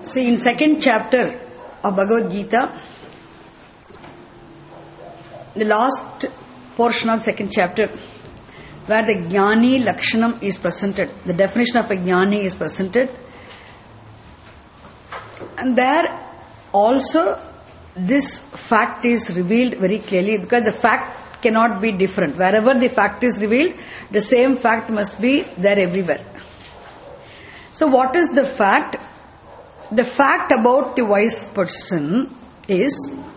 See, in second chapter of Bhagavad Gita, the last portion of second chapter, where the Jnani Lakshanam is presented, the definition of a Jnani is presented, and there also this fact is revealed very clearly, because the fact cannot be different. Wherever the fact is revealed, the same fact must be there everywhere. So what is the fact? The fact about the wise person is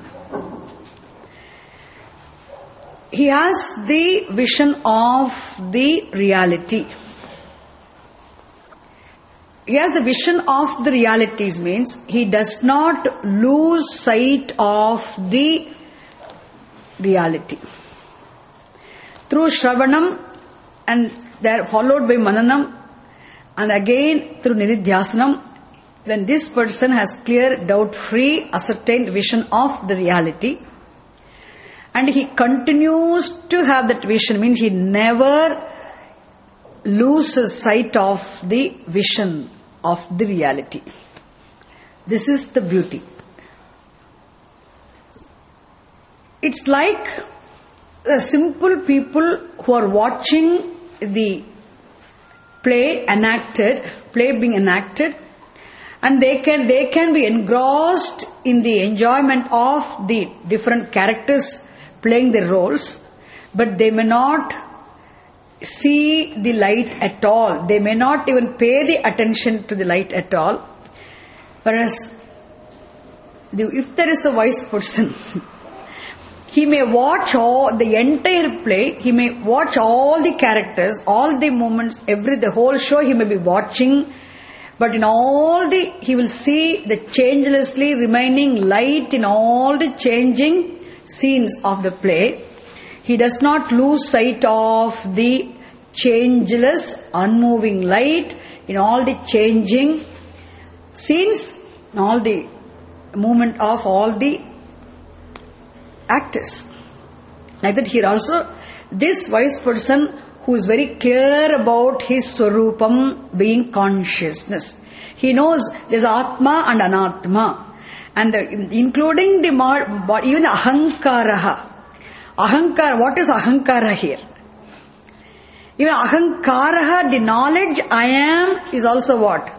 he has the vision of the reality. He has the vision of the realities, means he does not lose sight of the reality. Through Shravanam and there followed by Mananam and again through Nididhyasanam, when this person has clear, doubt-free, ascertained vision of the reality, and he continues to have that vision, means he never loses sight of the vision of the reality. This is the beauty. It's like the simple people who are watching the play being enacted, and they can be engrossed in the enjoyment of the different characters playing their roles, but they may not see the light at all. They may not even pay the attention to the light at all. Whereas, if there is a wise person, he may watch all the entire play, he may watch all the characters, all the moments, the whole show he may be watching, but in all he will see the changelessly remaining light in all the changing scenes of the play. He does not lose sight of the changeless, unmoving light in all the changing scenes, in all the movement of all the actors. Like that here also, this wise person who is very clear about his Swarupam being consciousness. He knows there is Atma and Anatma. And including even Ahankaraha. Ahankara, what is Ahankara here? Even Ahankaraha, the knowledge I am, is also what?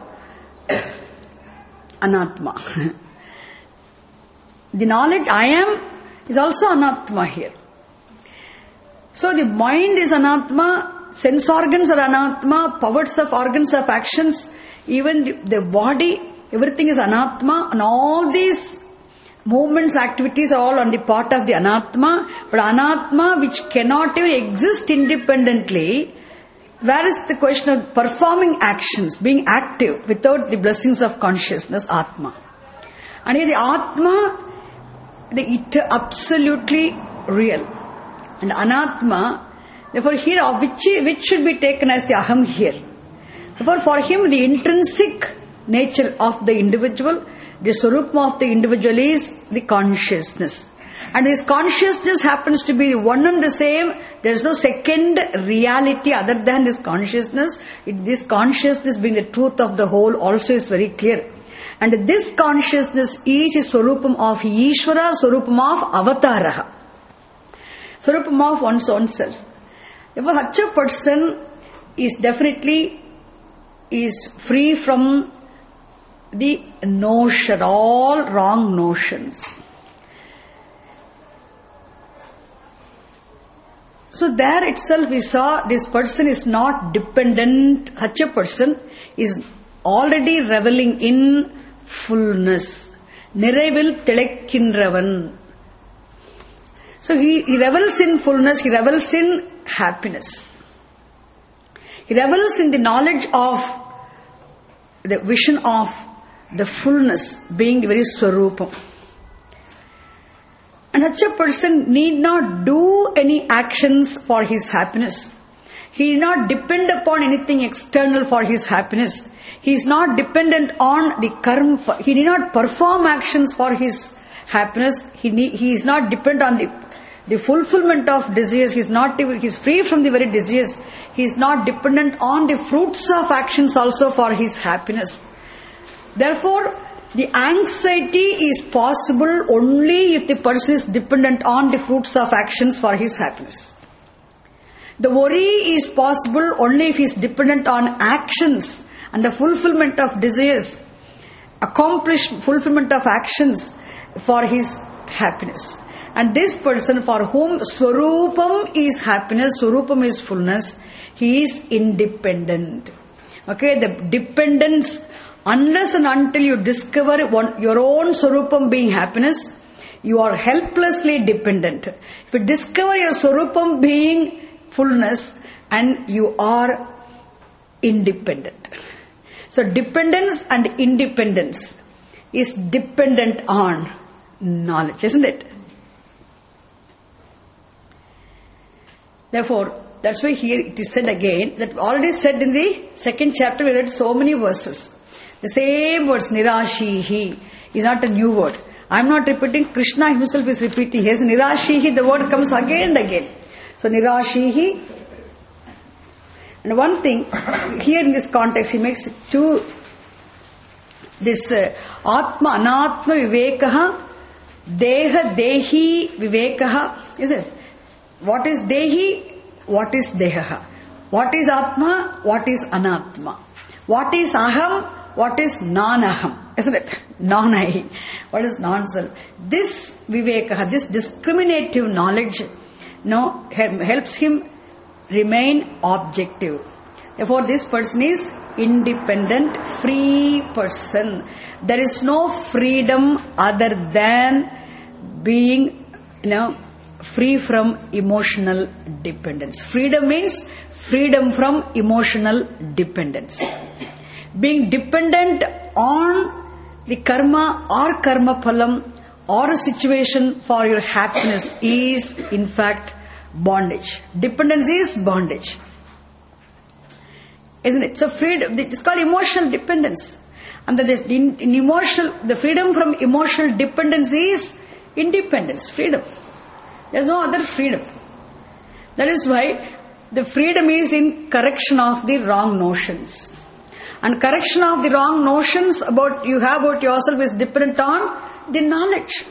Anatma. The knowledge I am is also Anatma here. So the mind is Anatma, sense organs are Anatma, powers of organs of actions, even the body, everything is Anatma, and all these movements, activities are all on the part of the Anatma, but Anatma which cannot even exist independently. Where is the question of performing actions, being active without the blessings of consciousness, Atma? And here the Atma, it absolutely real. And Anatma, therefore here which should be taken as the Aham here. Therefore for him the intrinsic nature of the individual, the Swarupam of the individual is the consciousness. And this consciousness happens to be one and the same. There is no second reality other than this consciousness. This consciousness being the truth of the whole also is very clear. And this consciousness is Swarupam of Ishvara, Swarupam of Avataraha. Swarupam of one's own self. Therefore, such a person is definitely free from the notion, all wrong notions. So there itself we saw this person is not dependent. Such a person is already reveling in fullness. Nirevil Tilekkinravan. So he revels in fullness, he revels in happiness. He revels in the knowledge of the vision of the fullness being very Swarupam. And such a person need not do any actions for his happiness. He need not depend upon anything external for his happiness. He is not dependent on the karma. He need not perform actions for his happiness. He is not dependent on the fulfillment of desires. He is free from the very desires. He is not dependent on the fruits of actions also for his happiness. Therefore, The anxiety is possible only if the person is dependent on the fruits of actions for his happiness. The worry is possible only if he is dependent on actions and the fulfillment of desires, fulfillment of actions for his happiness. And this person for whom Swarupam is happiness, Swarupam is fullness, he is independent. Okay, the dependence, unless and until you discover your own Swarupam being happiness, you are helplessly dependent. If you discover your Swarupam being fullness, and you are independent. So dependence and independence is dependent on knowledge, isn't it? Therefore, that's why here it is said again, that already said in the second chapter, we read so many verses. The same words, Nirashihi, is not a new word. I am not repeating, Krishna himself is repeating. Yes, Nirashihi, the word comes again and again. So Nirashihi. And one thing, here in this context, he makes two, this Atma, Anatma Vivekaha, Deha, Dehi Vivekaha, is it? What is Dehi? What is Deha? What is Atma? What is Anatma? What is Aham? What is Non-Aham? Isn't it? Non-I. What is non-self? This Vivekaha, this discriminative knowledge, helps him remain objective. Therefore, this person is independent, free person. There is no freedom other than being, free from emotional dependence. Freedom means freedom from emotional dependence. Being dependent on the karma or karma phalam or a situation for your happiness is in fact bondage. Dependence is bondage. Isn't it? So freedom, it's called emotional dependence. And the freedom from emotional dependence is independence, freedom. There is no other freedom. That is why the freedom is in correction of the wrong notions. And correction of the wrong notions about you have about yourself is dependent on the knowledge.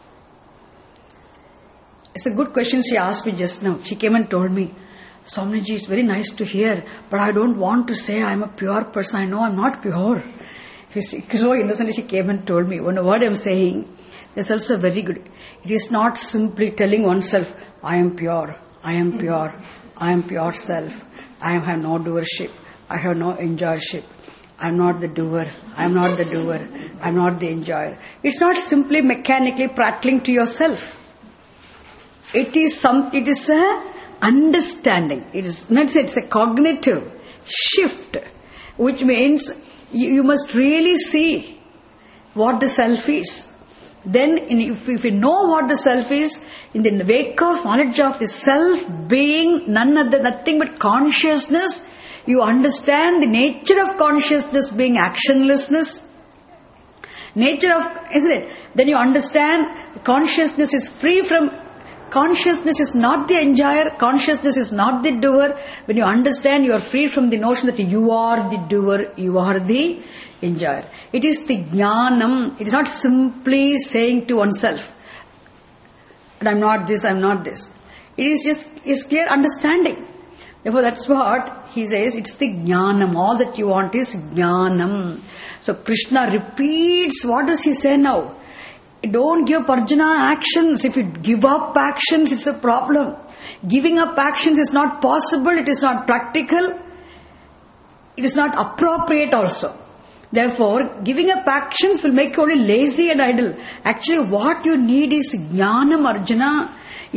It's a good question she asked me just now. She came and told me, Swamiji, it's very nice to hear, but I don't want to say I'm a pure person. I know I'm not pure. So innocently she came and told me, what I'm saying, that's also very good. It is not simply telling oneself, I am pure, I am pure, I am pure self, I have no doership, I have no enjoyership, I am not the doer, I am not the doer, I am not the enjoyer. It's not simply mechanically prattling to yourself. It is a understanding. It's a cognitive shift, which means you must really see what the self is. Then, if you know what the self is, in the wake of knowledge of the self being nothing but consciousness, you understand the nature of consciousness being actionlessness. Nature of, isn't it? Then you understand consciousness is free from, consciousness is not the enjoyer, consciousness is not the doer. When you understand, you are free from the notion that you are the doer, you are the enjoyer. It is the jnanam. It is not simply saying to oneself, I'm not this, I'm not this. It is just clear understanding. Therefore, that's what he says, it's the jnanam. All that you want is jnanam. So Krishna repeats, what does he say now? Don't give Arjuna actions. If you give up actions, it's a problem. Giving up actions is not possible, it is not practical, it is not appropriate also. Therefore, giving up actions will make you only lazy and idle. Actually, what you need is jnanam, Arjuna.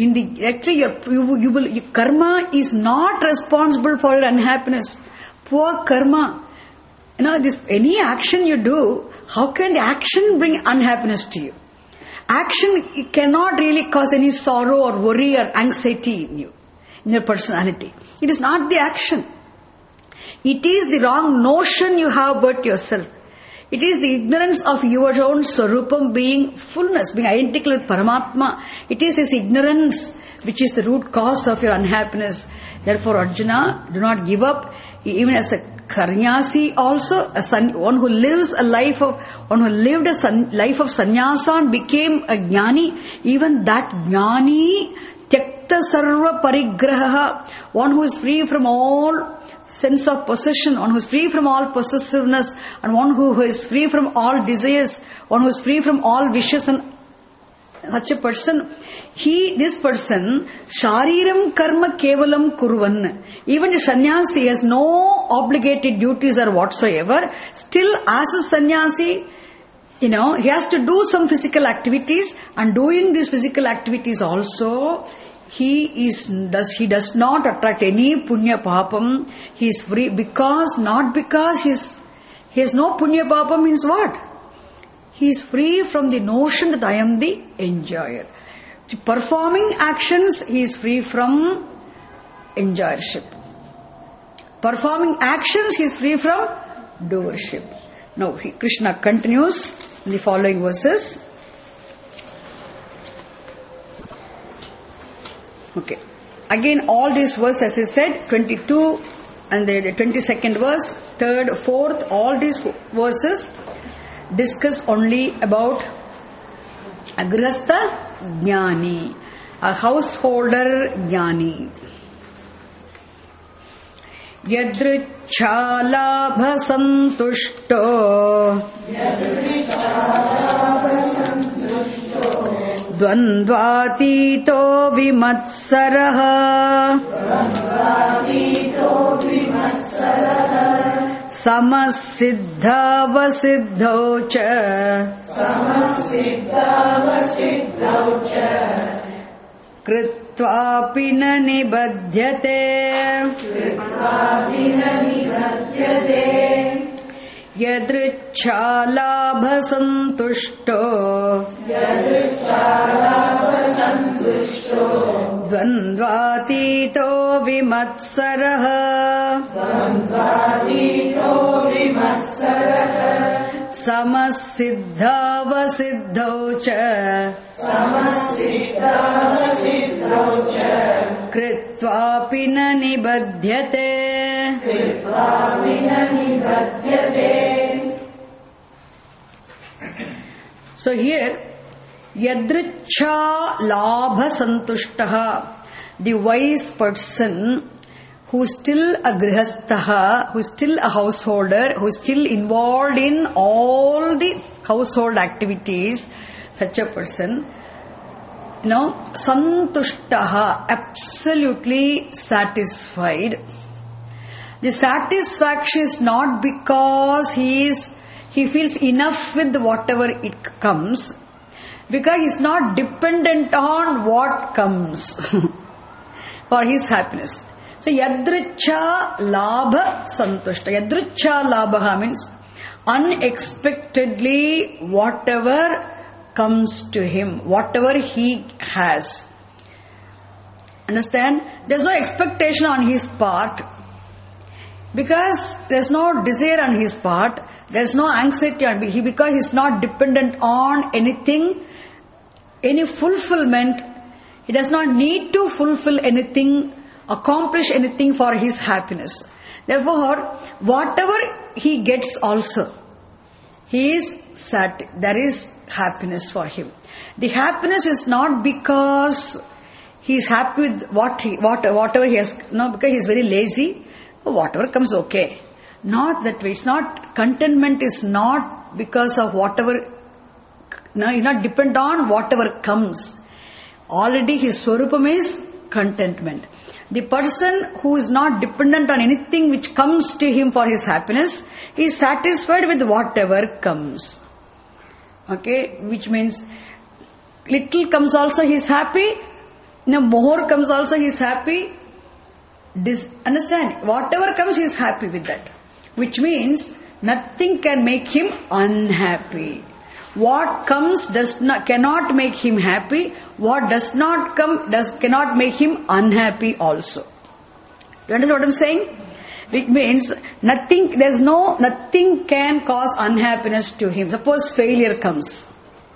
Your karma is not responsible for your unhappiness. Poor karma. Any action you do, how can the action bring unhappiness to you? Action cannot really cause any sorrow or worry or anxiety in you, in your personality. It is not the action. It is the wrong notion you have about yourself. It is the ignorance of your own Swarupam being fullness, being identical with Paramatma. It is this ignorance which is the root cause of your unhappiness. Therefore, Arjuna, do not give up. Even as a sannyasi also, one who lives a life of, one who lived a life of sannyasa and became a jnani, even that jnani, tyakta sarva parigraha, one who is free from all sense of possession, one who is free from all possessiveness, and one who is free from all desires, one who is free from all wishes, and such a person, this person, shariram karma kevalam kurvan. Even the sannyasi has no obligated duties or whatsoever. Still, as a sannyasi, he has to do some physical activities, and doing these physical activities also, he does not attract any punya papam. He is free not because he has no punya papam means what? He is free from the notion that I am the enjoyer. Performing actions, he is free from enjoyership. Performing actions, he is free from doership. Now, Krishna continues in the following verses. Okay. Again, all these verses, as I said, 22 and the 22nd verse, 3rd, 4th, all these verses discuss only about a grihastha jnani, a householder jnani. Yadrichhalabha santushto dvandvatito vimatsaraha samasiddhavasiddhau cha kritvapi na nibadhyate yadrichhalabha santushto dvandvatito vimatsaraha samasiddhavasiddhau cha kritvapi na nibadhyate. So here, yadricha labha santushtaha, the wise person who is still a grihastha, who is still a householder, who is still involved in all the household activities, such a person, santushtaha, absolutely satisfied. The satisfaction is not because he feels enough with whatever it comes, because he is not dependent on what comes for his happiness. So, yadricha labha santushta. Yadricha labha means unexpectedly whatever comes to him, whatever he has. Understand? There is no expectation on his part, because there is no desire on his part, there is no anxiety on him, because he is not dependent on anything, any fulfillment. He does not need to fulfill anything, accomplish anything for his happiness. Therefore, whatever he gets also, there is happiness for him. The happiness is not because he is happy with whatever he has, because he is very lazy. Whatever comes, okay. Not that way. It's not, contentment is not because of whatever, you not depend on whatever comes. Already his swarupam is contentment. The person who is not dependent on anything which comes to him for his happiness is satisfied with whatever comes. Okay, which means little comes also he is happy, more comes also he is happy. Understand? Whatever comes he is happy with that. Which means nothing can make him unhappy. What comes cannot make him happy. What does not come cannot make him unhappy also. You understand what I'm saying? It means nothing can cause unhappiness to him. Suppose failure comes.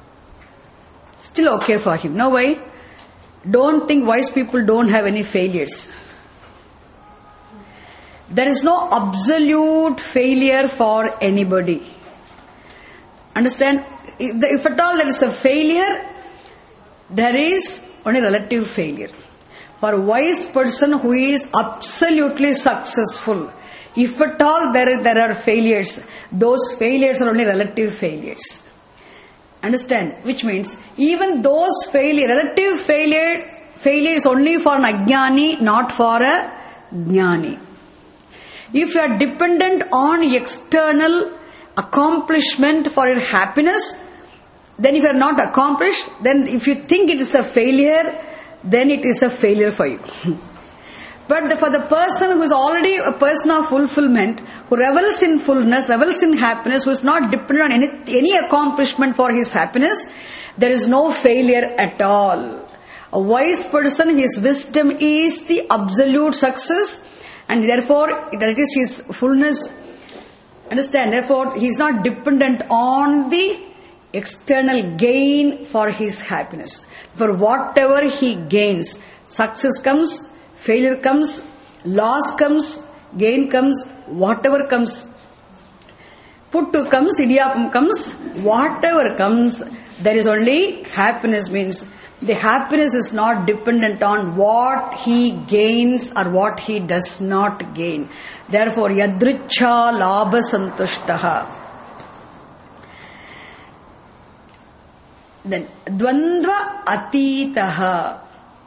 Still okay for him. No way. Don't think wise people don't have any failures. There is no absolute failure for anybody. Understand? If at all there is a failure, there is only relative failure. For a wise person who is absolutely successful, if at all there are failures, those failures are only relative failures. Understand? Which means even those relative failure is only for an ajnani, not for a jnani. If you are dependent on external accomplishment for your happiness, then if you are not accomplished, then if you think it is a failure, then it is a failure for you. But for the person who is already a person of fulfillment, who revels in fullness, revels in happiness, who is not dependent on any accomplishment for his happiness, there is no failure at all. A wise person, his wisdom is the absolute success, and therefore that is his fullness. Understand? Therefore, he is not dependent on the external gain for his happiness. For whatever he gains, success comes, failure comes, loss comes, gain comes, whatever comes, puttu comes, idiyappam comes, whatever comes, there is only happiness. Means the happiness is not dependent on what he gains or what he does not gain. Therefore, yadricha labha santushtaha. Then dvandva atitaha.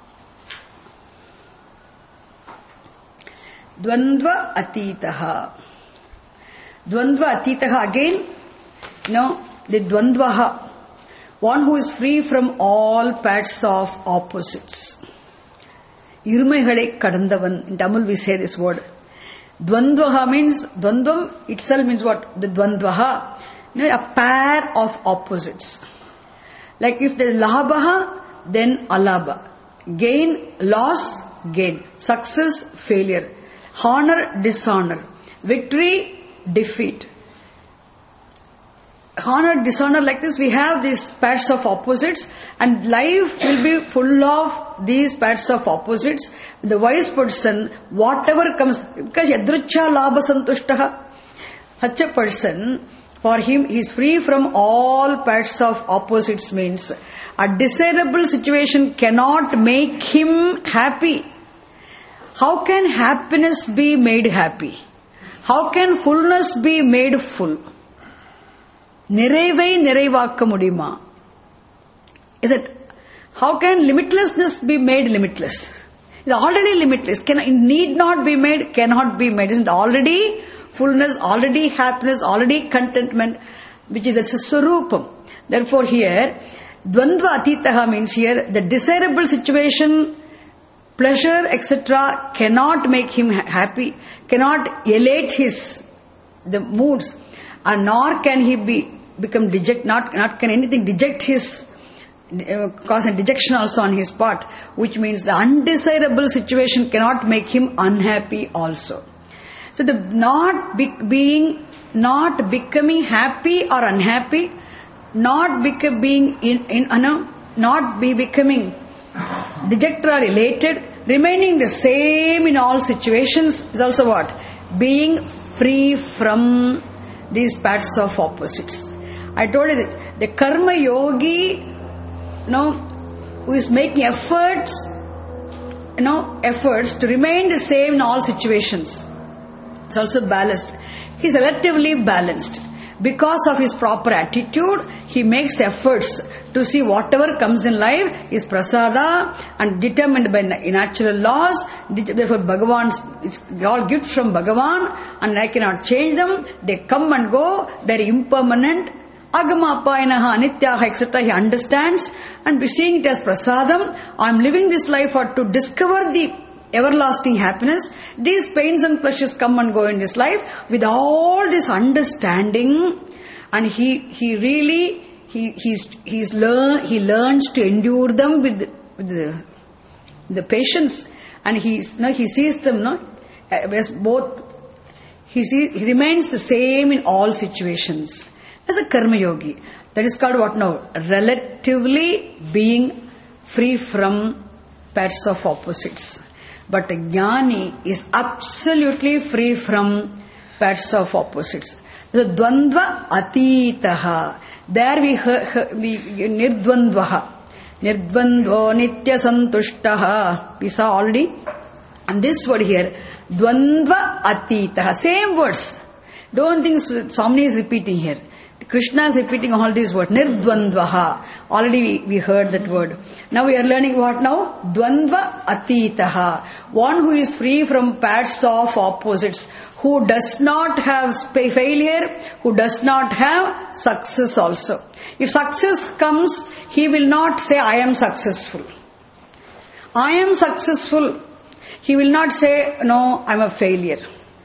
Dvandva atitaha. Dvandva atitaha. Again, the dvandvaha. One who is free from all paths of opposites. Irumaigalai kadandavan. In Tamil we say this word. Dvandvaha means, dvandvam itself means what? The dvandvaha. A pair of opposites. Like if there is labha, then alabha. Gain, loss, gain. Success, failure. Honor, dishonor. Victory, defeat. Honor, dishonor, like this we have these pairs of opposites, and life will be full of these pairs of opposites. The wise person, whatever comes, because yadricha labha santushtaha, such a person, for him, he is free from all pairs of opposites. Means a desirable situation cannot make him happy. How can happiness be made happy? How can fullness be made full? Nirevai nirevakka mudiyuma. Is it? How can limitlessness be made limitless? It is already limitless. It need not be made, cannot be made. Isn't already fullness, already happiness, already contentment, which is the swarupam. Therefore here, dvandva atitaha means here, the desirable situation, pleasure, etc. cannot make him happy, cannot elate the moods, and nor can he become deject, not can anything deject his, cause a dejection also on his part, which means the undesirable situation cannot make him unhappy also. So the not becoming happy or unhappy, not becoming dejected or elated, remaining the same in all situations is also what? Being free from these paths of opposites. I told you that the karma yogi, who is making efforts to remain the same in all situations. It's also balanced. He is relatively balanced. Because of his proper attitude, he makes efforts to see whatever comes in life is prasada and determined by natural laws. Therefore, it's all gifts from Bhagavan and I cannot change them. They come and go. They are impermanent. Agama apayanaha anityaha etc. He understands and seeing it as prasadam. I am living this life to discover the everlasting happiness. These pains and pleasures come and go in this life with all this understanding, and he learns to endure them with the patience, and he sees them as both. He remains the same in all situations as a karma yogi. That is called what now? Relatively being free from pairs of opposites. But a jnani is absolutely free from pairs of opposites. The dvandva atitaha. There we nirdvandvaha. Nirdvandvo nitya santushtaha. We saw already. And this word here, dvandva atitaha. Same words. Don't think Swami is repeating here. Krishna is repeating all these words. Nirdvandvaha. Already we heard that word. Now we are learning what now? Dvandva atitaha. One who is free from pairs of opposites. Who does not have failure. Who does not have success also. If success comes, he will not say, I am successful. I am successful. He will not say, no, I am a failure.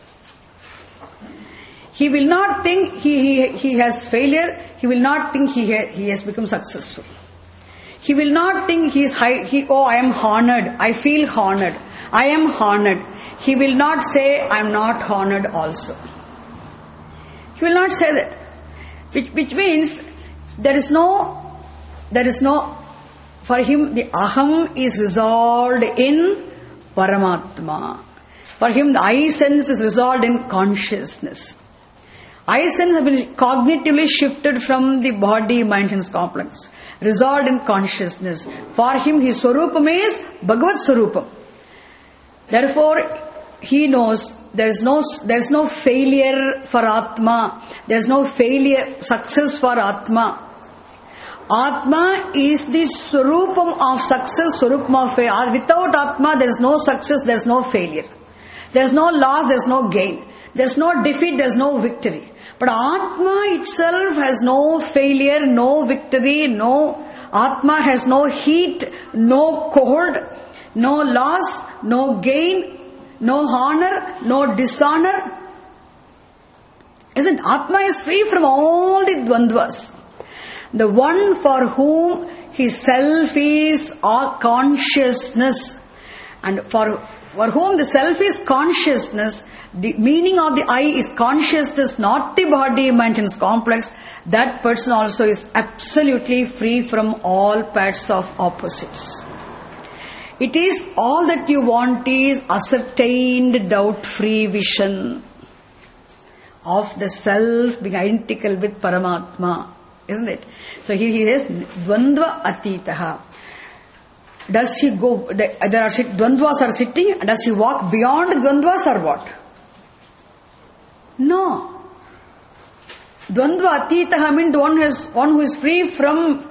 He will not think he has failure. He will not think he has become successful. He will not think I am honored. I feel honored. I am honored. He will not say, I am not honored also. He will not say that. Which means there is no, for him the aham is resolved in Paramatma. For him the I sense is resolved in consciousness. I sense has been cognitively shifted from the body, mind, sense complex, resolved in consciousness. For him, his swarupam is Bhagavad Swarupam. Therefore, he knows there is no failure for Atma. There is no success for Atma. Atma is the swarupam of success, swarupam of failure. Without Atma, there is no success, there is no failure. There is no loss, there is no gain. There is no defeat, there is no victory. But Atma itself has no failure, no victory, Atma has no heat, no cold, no loss, no gain, no honor, no dishonor. Isn't Atma is free from all the dvandvas. The one for whom his self is consciousness, and for whom the self is consciousness, the meaning of the I is consciousness, not the body, mind, and complex. That person also is absolutely free from all pairs of opposites. It is all that you want is ascertained doubt-free vision of the self being identical with Paramatma, isn't it? So here he says dvandva atitaha. Does he go? Dvandvas are sitting. Does he walk beyond dvandvas or what? No. Dvandva atitaha means one who is free from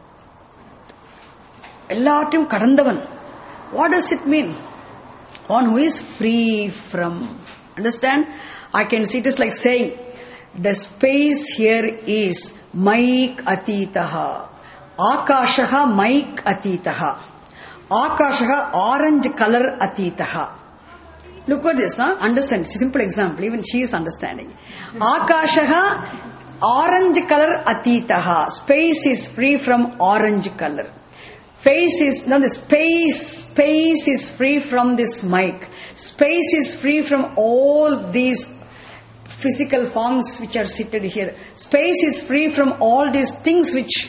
ellatim kadandavan. What does it mean? One who is free from. Understand? I can see it is like saying the space here is maik atitaha. Akashaha maik atitaha. Akashaha orange color atitaha. Look at this, huh? Understand. Simple example. Even she is understanding. Akashaha orange color atitaha. Space is free from orange color. Space is free from this mic. Space is free from all these physical forms which are seated here. Space is free from all these things which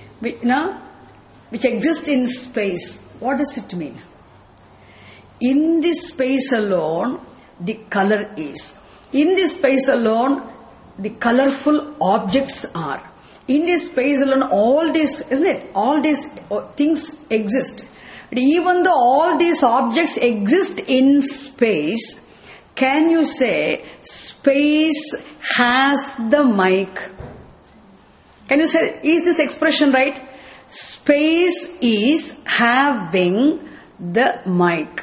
exist in space. What does it mean? In this space alone, the color is. In this space alone, the colorful objects are. In this space alone, all these, isn't it? All these things exist. But even though all these objects exist in space, can you say space has the mic? Can you say, is this expression right? Space is having the mic.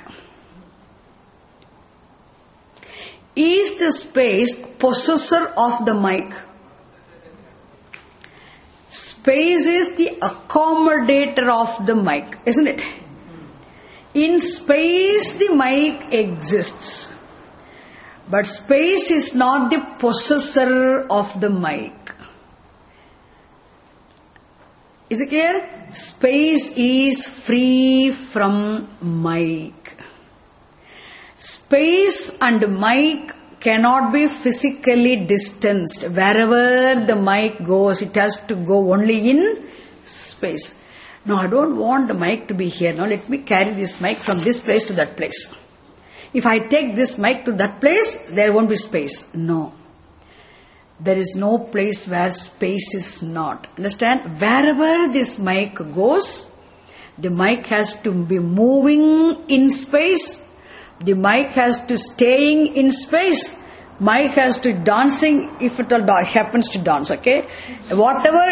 Is the space possessor of the mic? Space is the accommodator of the mic, isn't it? In space, the mic exists. But space is not the possessor of the mic. Is it clear? Space is free from mic. Space and mic cannot be physically distanced. Wherever the mic goes, it has to go only in space. No, I don't want the mic to be here. Now let me carry this mic from this place to that place. if I take this mic to that place, there won't be space. No. There is no place where space is not. Understand? Wherever this mic goes, the mic has to be moving in space. The mic has to staying in space. Mic has to dancing if it all happens to dance. Okay, whatever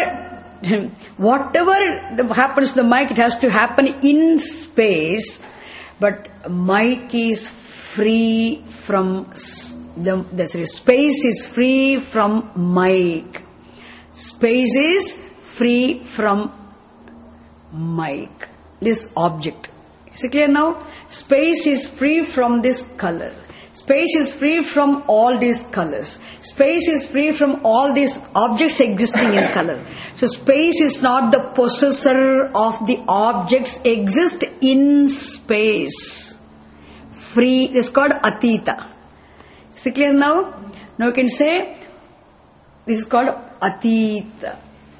happens to the mic, it has to happen in space. But mic is free from space is free from mic. Space is free from mic. This object. Is it clear now? Space is free from this color. Space is free from all these colors. Space is free from all these objects existing in color. So space is not the possessor of the objects exist in space. Free, it's called Atita. Is it clear now? Now you can say, this is called Atita.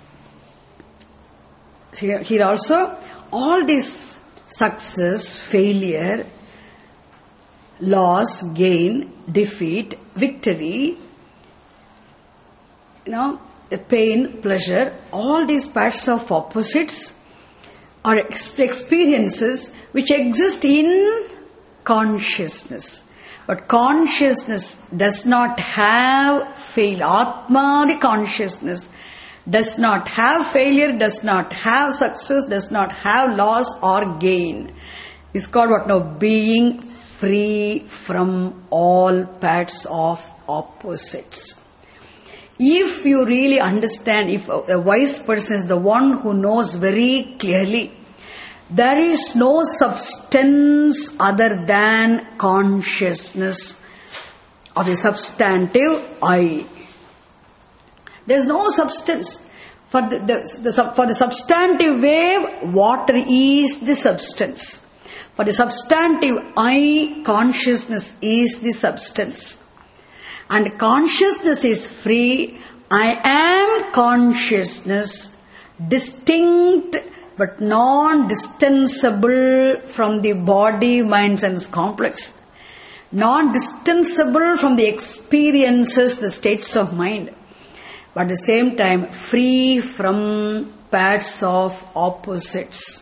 Here also, all this success, failure, loss, gain, defeat, victory, the pain, pleasure, all these parts of opposites are experiences which exist in consciousness. But consciousness does not have failure. Atma, the consciousness, does not have failure, does not have success, does not have loss or gain. It's called what now? Being free from all parts of opposites. If you really understand, if a wise person is the one who knows very clearly, there is no substance other than consciousness or the substantive I. There is no substance. For the substantive wave, water is the substance. For the substantive I, consciousness is the substance. And consciousness is free. I am consciousness, distinct but non-distanceable from the body, mind, sense complex. Non-distanceable from the experiences, the states of mind. But at the same time, free from parts of opposites.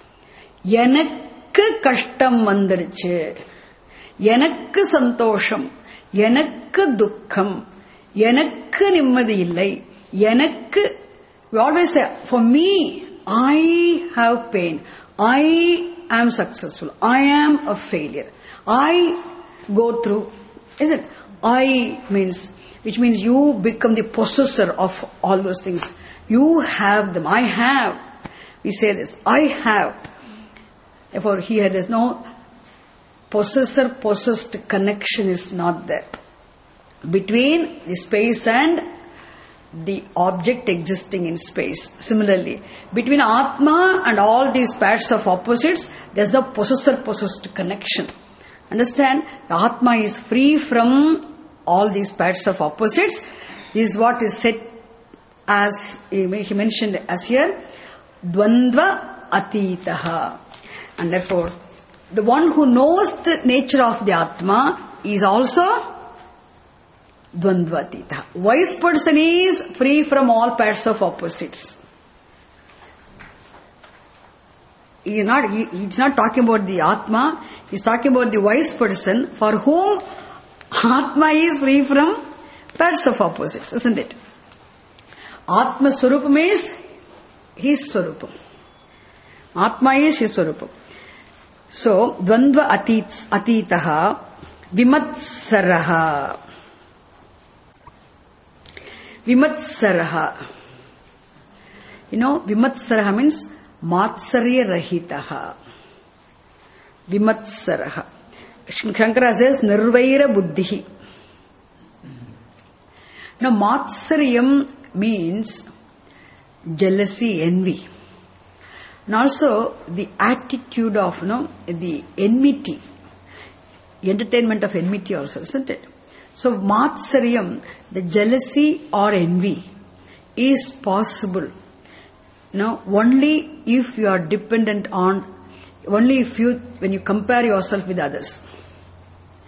எனக்கு கஷ்டம் வந்துடுச்சு, எனக்கு சந்தோஷம், எனக்கு துக்கம், எனக்கு நிம்மதி இல்லை, எனக்கு, we always say, for me, I have pain, I am successful, I am a failure, I go through, is it? I means, which means you become the possessor of all those things. You have them, I have. We say this, I have. Therefore, here there is no possessor-possessed connection is not there. Between the space and the object existing in space. Similarly, between Atma and all these parts of opposites, there is no possessor-possessed connection. Understand? The Atma is free from all these parts of opposites. This is what is said as, he mentioned as here, Dvandva Atitaha. And therefore, the one who knows the nature of the Atma is also Dvandvatita. Wise person is free from all parts of opposites. He is not talking about the Atma, he is talking about the wise person for whom Atma is free from parts of opposites, isn't it? Atma Swarupam is his Swarupam. Atma is his Swarupam. So, Dvandva Atitaha Vimatsaraha. Vimatsaraha. Vimatsaraha means Matsarya Rahitaha. Vimatsaraha. Shankara says Nirvaira Buddhihi. Now, Matsaryam means jealousy, envy. And also the attitude of the enmity, entertainment of enmity also, isn't it? So Matsaryam, the jealousy or envy, is possible only if you are dependent on, only if when you compare yourself with others.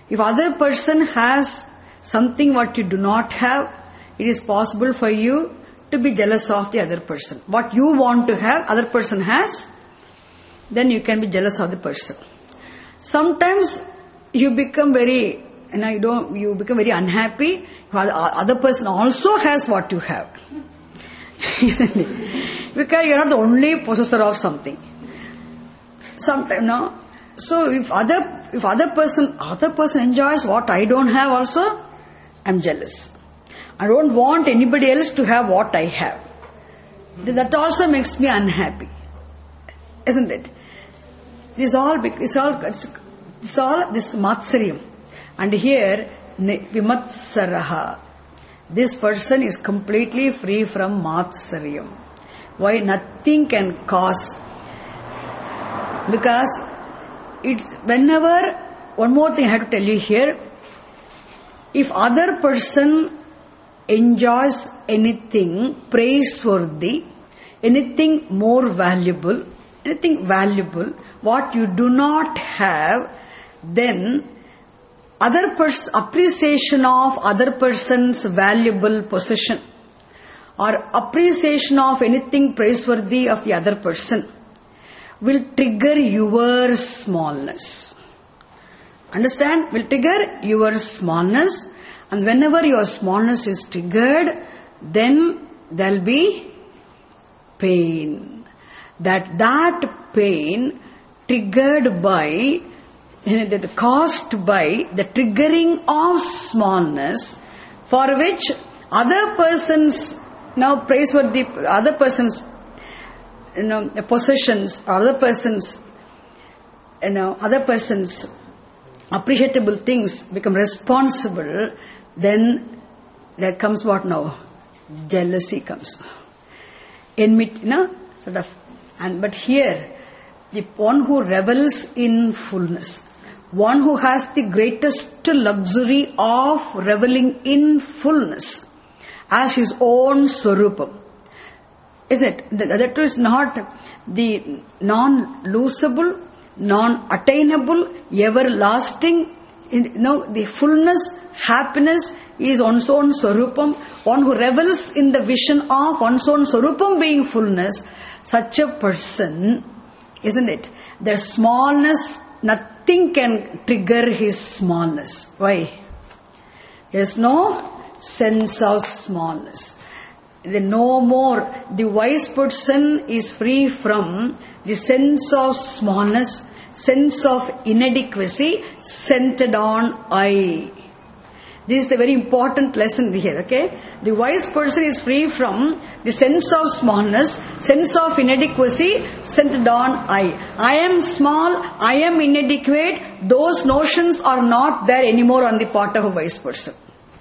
If other person has something what you do not have, it is possible for you to be jealous of the other person. What you want to have, other person has, then you can be jealous of the person. Sometimes you become very, you become very unhappy. Other person also has what you have, isn't it? Because you are not the only possessor of something. Sometimes, no. So if other person enjoys what I don't have, also I am jealous. I don't want anybody else to have what I have. That also makes me unhappy, isn't it? This is all this Matsaryam. And here, Vimatsaraha. This person is completely free from Matsaryam. Why? Nothing can cause. Because whenever, one more thing I have to tell you here, if other person enjoys anything praiseworthy, anything more valuable, what you do not have, then appreciation of other person's valuable possession or appreciation of anything praiseworthy of the other person will trigger your smallness. Understand? Will trigger your smallness, and whenever your smallness is triggered, then there will be pain. That pain triggered by, caused by the triggering of smallness, for which other person's praiseworthy, other person's possessions, other person's appreciable things become responsible, then there comes what now? Jealousy comes. Enmity, sort of. But here, the one who revels in fullness, one who has the greatest luxury of reveling in fullness as his own Swarupam, isn't it? That is not the non-losable, non-attainable, everlasting. The fullness, happiness is one's own Swarupam. One who revels in the vision of one's own Swarupam being fullness, such a person, isn't it? Their smallness, nothing can trigger his smallness. Why? There is no sense of smallness. No more. The wise person is free from the sense of smallness, sense of inadequacy centered on I. This is the very important lesson here, okay? The wise person is free from the sense of smallness, sense of inadequacy centered on I. I am small, I am inadequate. Those notions are not there anymore on the part of a wise person.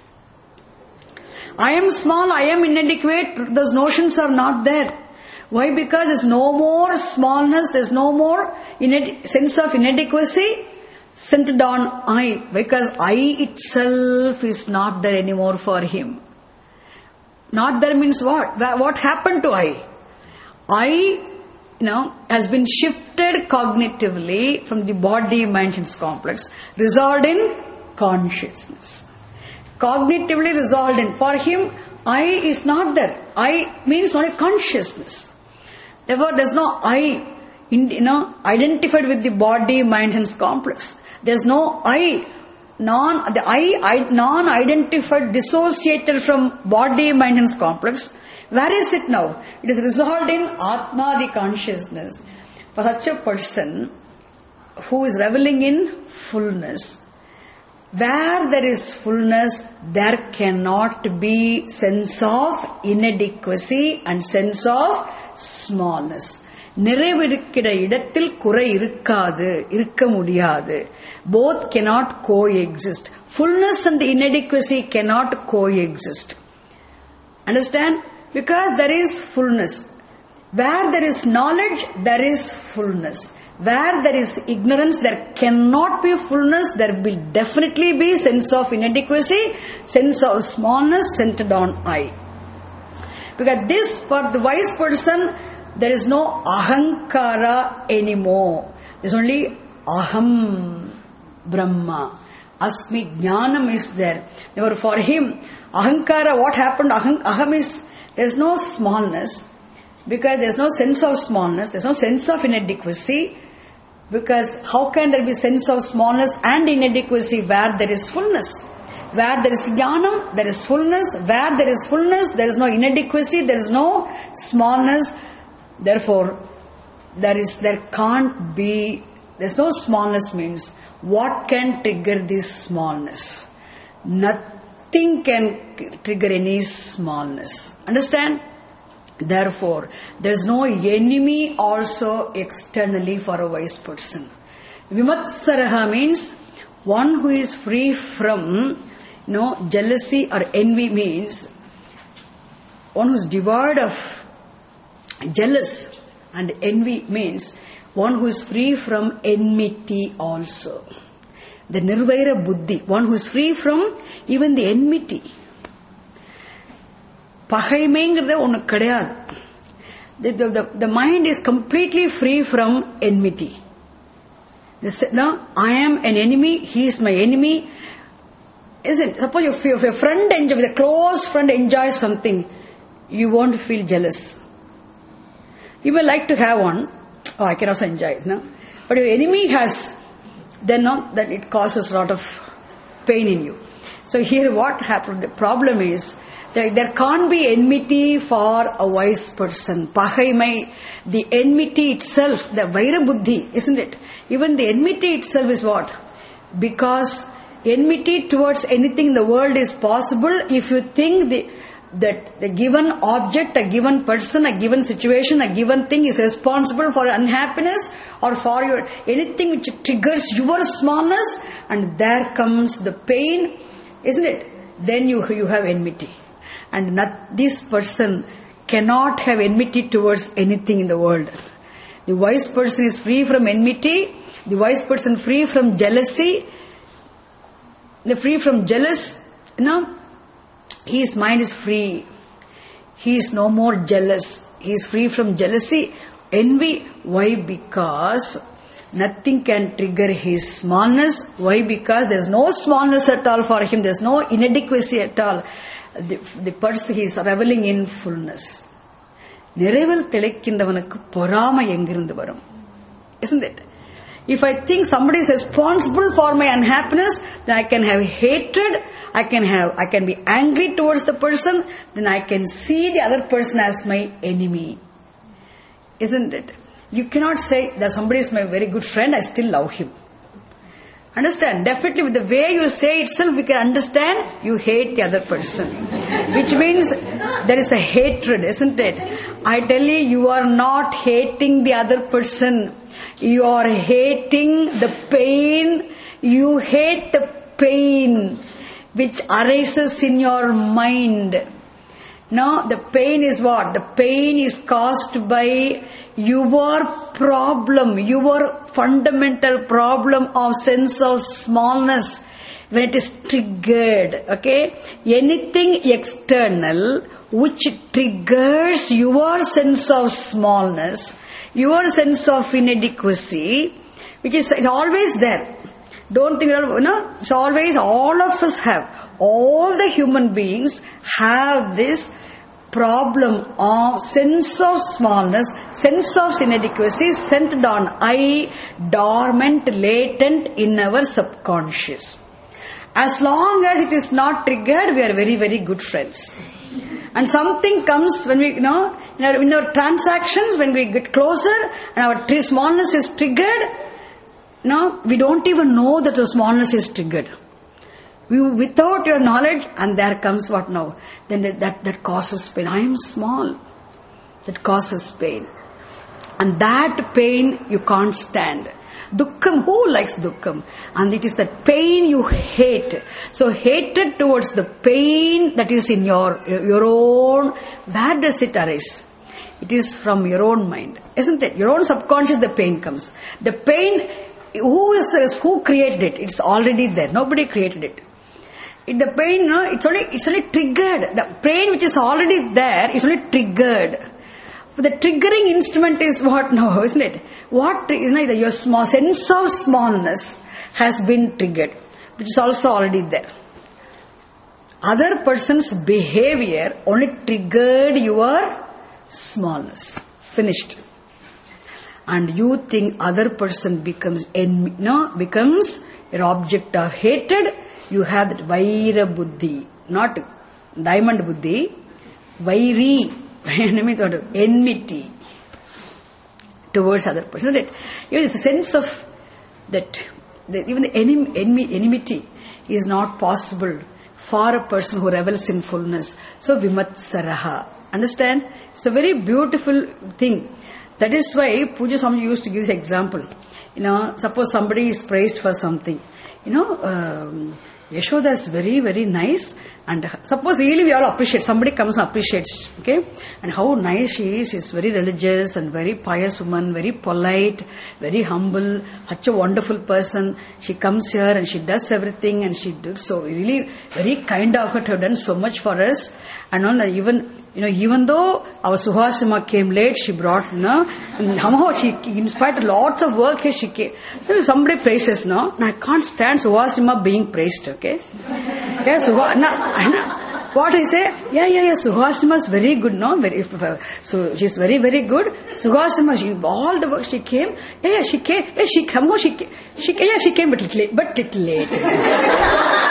I am small, I am inadequate. Those notions are not there. Why? Because there's no more smallness, there's no more sense of inadequacy centered on I, because I itself is not there anymore for him. Not there means what? What happened to I? I, has been shifted cognitively from the body-mind complex, resolved in consciousness. Cognitively resolved in. For him, I is not there. I means only consciousness. Therefore, there's no I, identified with the body, mind, and complex. There's no I, non-identified, dissociated from body, mind, and complex. Where is it now? It is resolved in Atma, the consciousness. For such a person who is reveling in fullness, where there is fullness, there cannot be sense of inadequacy and sense of smallness. நிறைவிருக்கிற இடத்தில் குறை இருக்காது, இருக்க முடியாது. Both cannot coexist. Fullness and inadequacy cannot coexist. Understand? Because there is fullness. Where there is knowledge, there is fullness. Where there is ignorance, there cannot be fullness. There will definitely be sense of inadequacy, sense of smallness centered on I. Because this, for the wise person, there is no ahankara anymore. There is only aham Brahma. Asmi Jnanam is there. Therefore, for him, Ahankara, what happened? Aham is, there's no smallness, because there's no sense of smallness, there's no sense of inadequacy, because how can there be sense of smallness and inadequacy where there is fullness? Where there is jnanam, there is fullness. Where there is fullness, there is no inadequacy, there is no smallness. Therefore, there's no smallness means, what can trigger this smallness? Nothing can trigger any smallness. Understand? Therefore, there is no enemy also externally for a wise person. Vimatsaraha means one who is free from jealousy or envy, means one who is devoid of jealous and envy, means one who is free from enmity also. The nirvaira buddhi, one who is free from even the enmity. Pahaimengiradhu onnu kadiyadu. The mind is completely free from enmity. I am an enemy, he is my enemy. Isn't? Suppose if your friend enjoys, a close friend enjoys something, you won't feel jealous. You may like to have one. Oh, I can also enjoy it. No? But if your enemy has, then that it causes a lot of pain in you. So here what happened? The problem is that there can't be enmity for a wise person. Pahaimai, the enmity itself, the vaira buddhi, isn't it? Even the enmity itself is what? Because enmity towards anything in the world is possible if you think that the given object, a given person, a given situation, a given thing is responsible for unhappiness or for your anything which triggers your smallness, and there comes the pain, isn't it? Then you have enmity. And this person cannot have enmity towards anything in the world. The wise person is free from enmity, the wise person free from jealousy, the free from jealous, his mind is free. He is no more jealous. He is free from jealousy, envy. Why? Because nothing can trigger his smallness. Why? Because there is no smallness at all for him. There is no inadequacy at all. The person, he is reveling in fullness. Nireval thilekkindavanukku porama engirundu varum. Isn't it? If I think somebody is responsible for my unhappiness, then I can have hatred, I can be angry towards the person, then I can see the other person as my enemy. Isn't it? You cannot say that somebody is my very good friend, I still love him. Understand? Definitely with the way you say itself, we can understand you hate the other person. Which means there is a hatred, isn't it? I tell you are not hating the other person. You are hating the pain. You hate the pain which arises in your mind. No, the pain is what? The pain is caused by your problem, your fundamental problem of sense of smallness. When it is triggered, okay? Anything external which triggers your sense of smallness, your sense of inadequacy, which is always there. Don't think, it's always, all of us have, all the human beings have this problem of sense of smallness, sense of inadequacy centered on I, dormant, latent in our subconscious. As long as it is not triggered, we are very, very good friends. And something comes when we, in our transactions, when we get closer and our smallness is triggered, we don't even know that the smallness is triggered. Without your knowledge, and there comes what now? Then that causes pain. I am small. That causes pain. And that pain you can't stand. Dukkham, who likes dukkham? And it is that pain you hate. So hatred towards the pain that is in your own, where does it arise? It is from your own mind, isn't it? Your own subconscious, the pain comes. The pain, who created it? It's already there. Nobody created it. The pain, it's only triggered. The pain which is already there is only triggered. The triggering instrument is what now, isn't it? Your small sense of smallness has been triggered. which is also already there. Other person's behavior only triggered your smallness. Finished. And you think other person becomes becomes your object of hatred. You have that vaira buddhi, not diamond buddhi, vairi, enmity towards other person. Even it's a sense of that even the enmity is not possible for a person who revels in fullness. So vimatsaraha. Understand? It's a very beautiful thing. That is why Pujya Swami used to give this example. Suppose somebody is praised for something. Yashoda is very, very nice. And suppose really we all appreciate, somebody comes and appreciates, okay? And how nice she is. She's very religious and very pious woman, very polite, very humble, such a wonderful person. She comes here and she does everything and she does so really very kind of her to have done so much for us. And even though our Suhasima came late, she brought, and somehow she, in spite of lots of work, she came. So if somebody praises, I can't stand Suhasima being praised, okay? Yes, what I say? Yeah, Suhasima is very good, no? So she's very, very good. Suhasima, all the work she came. She came. She came, but little late.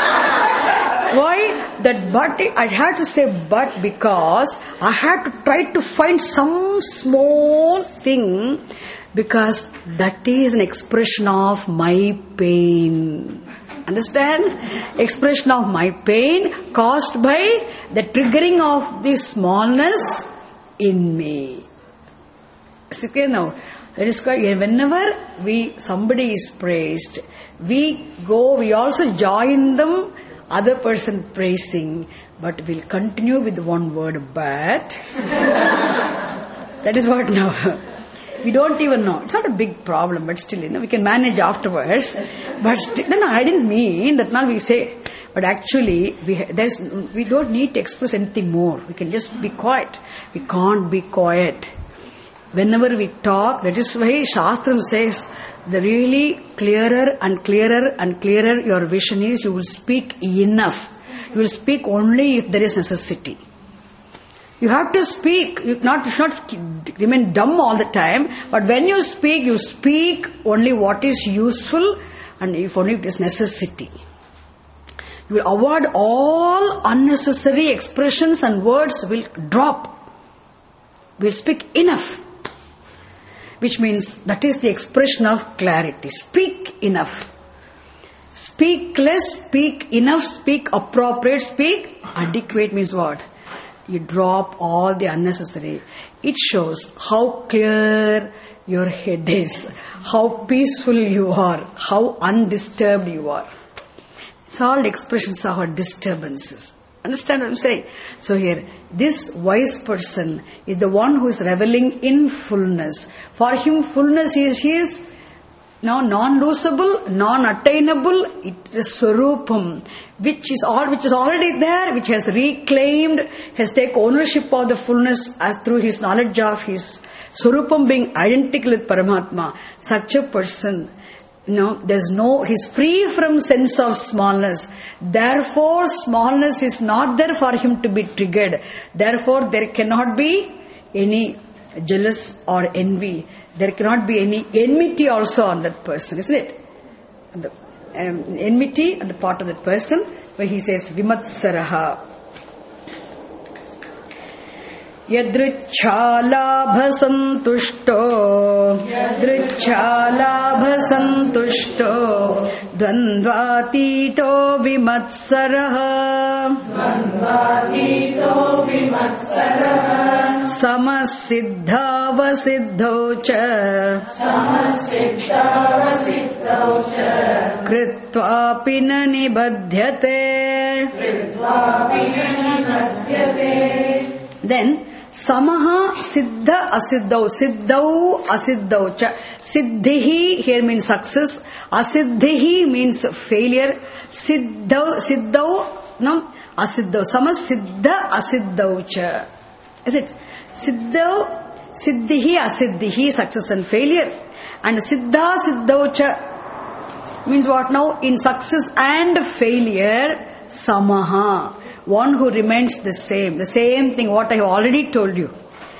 Why? I had to say but because I had to try to find some small thing, because that is an expression of my pain. Understand? Expression of my pain caused by the triggering of the smallness in me. Okay, now, that is why whenever somebody is praised, we also join them, other person praising, but we'll continue with one word, but. That is what now. We don't even know. It's not a big problem, but still, we can manage afterwards. But still, I didn't mean that now we say. But actually, we don't need to express anything more. We can just be quiet. We can't be quiet. Whenever we talk, that is why Shastram says, the really clearer and clearer and clearer your vision is, you will speak enough. You will speak only if there is necessity. You have to speak. You should not remain dumb all the time. But when you speak only what is useful, and if only it is necessity. You will avoid all unnecessary expressions, and words will drop. We will speak enough. Which means that is the expression of clarity. Speak enough. Speak less, speak enough, speak appropriate, speak adequate means what? You drop all the unnecessary. It shows how clear your head is, how peaceful you are, how undisturbed you are. It's all expressions of our disturbances. Understand what I'm saying? So here, this wise person is the one who is reveling in fullness. For him, fullness is non-losable, non-attainable. It is Swarupam, which is already there, which has reclaimed, has taken ownership of the fullness as through his knowledge of his Swarupam being identical with Paramatma. Such a person, he's free from sense of smallness. Therefore, smallness is not there for him to be triggered. Therefore, there cannot be any jealous or envy. There cannot be any enmity also on that person, isn't it? The enmity on the part of that person, where he says, Vimatsaraha. Yadrichālābhasantushto dvandvātīto vimatsaraha samasiddhāvasiddhau ca kritvāpi na nibadhyate. Then Samaha siddha asiddhau. Siddhau asiddhau cha. Siddhihi here means success. Asiddhihi means failure. Siddhau asiddhau. Samasiddha asiddhau cha. Is it? Siddhihi asiddhihi, success and failure. And siddha siddhau cha. Means what now? In success and failure, samaha. One who remains the same thing what I have already told you.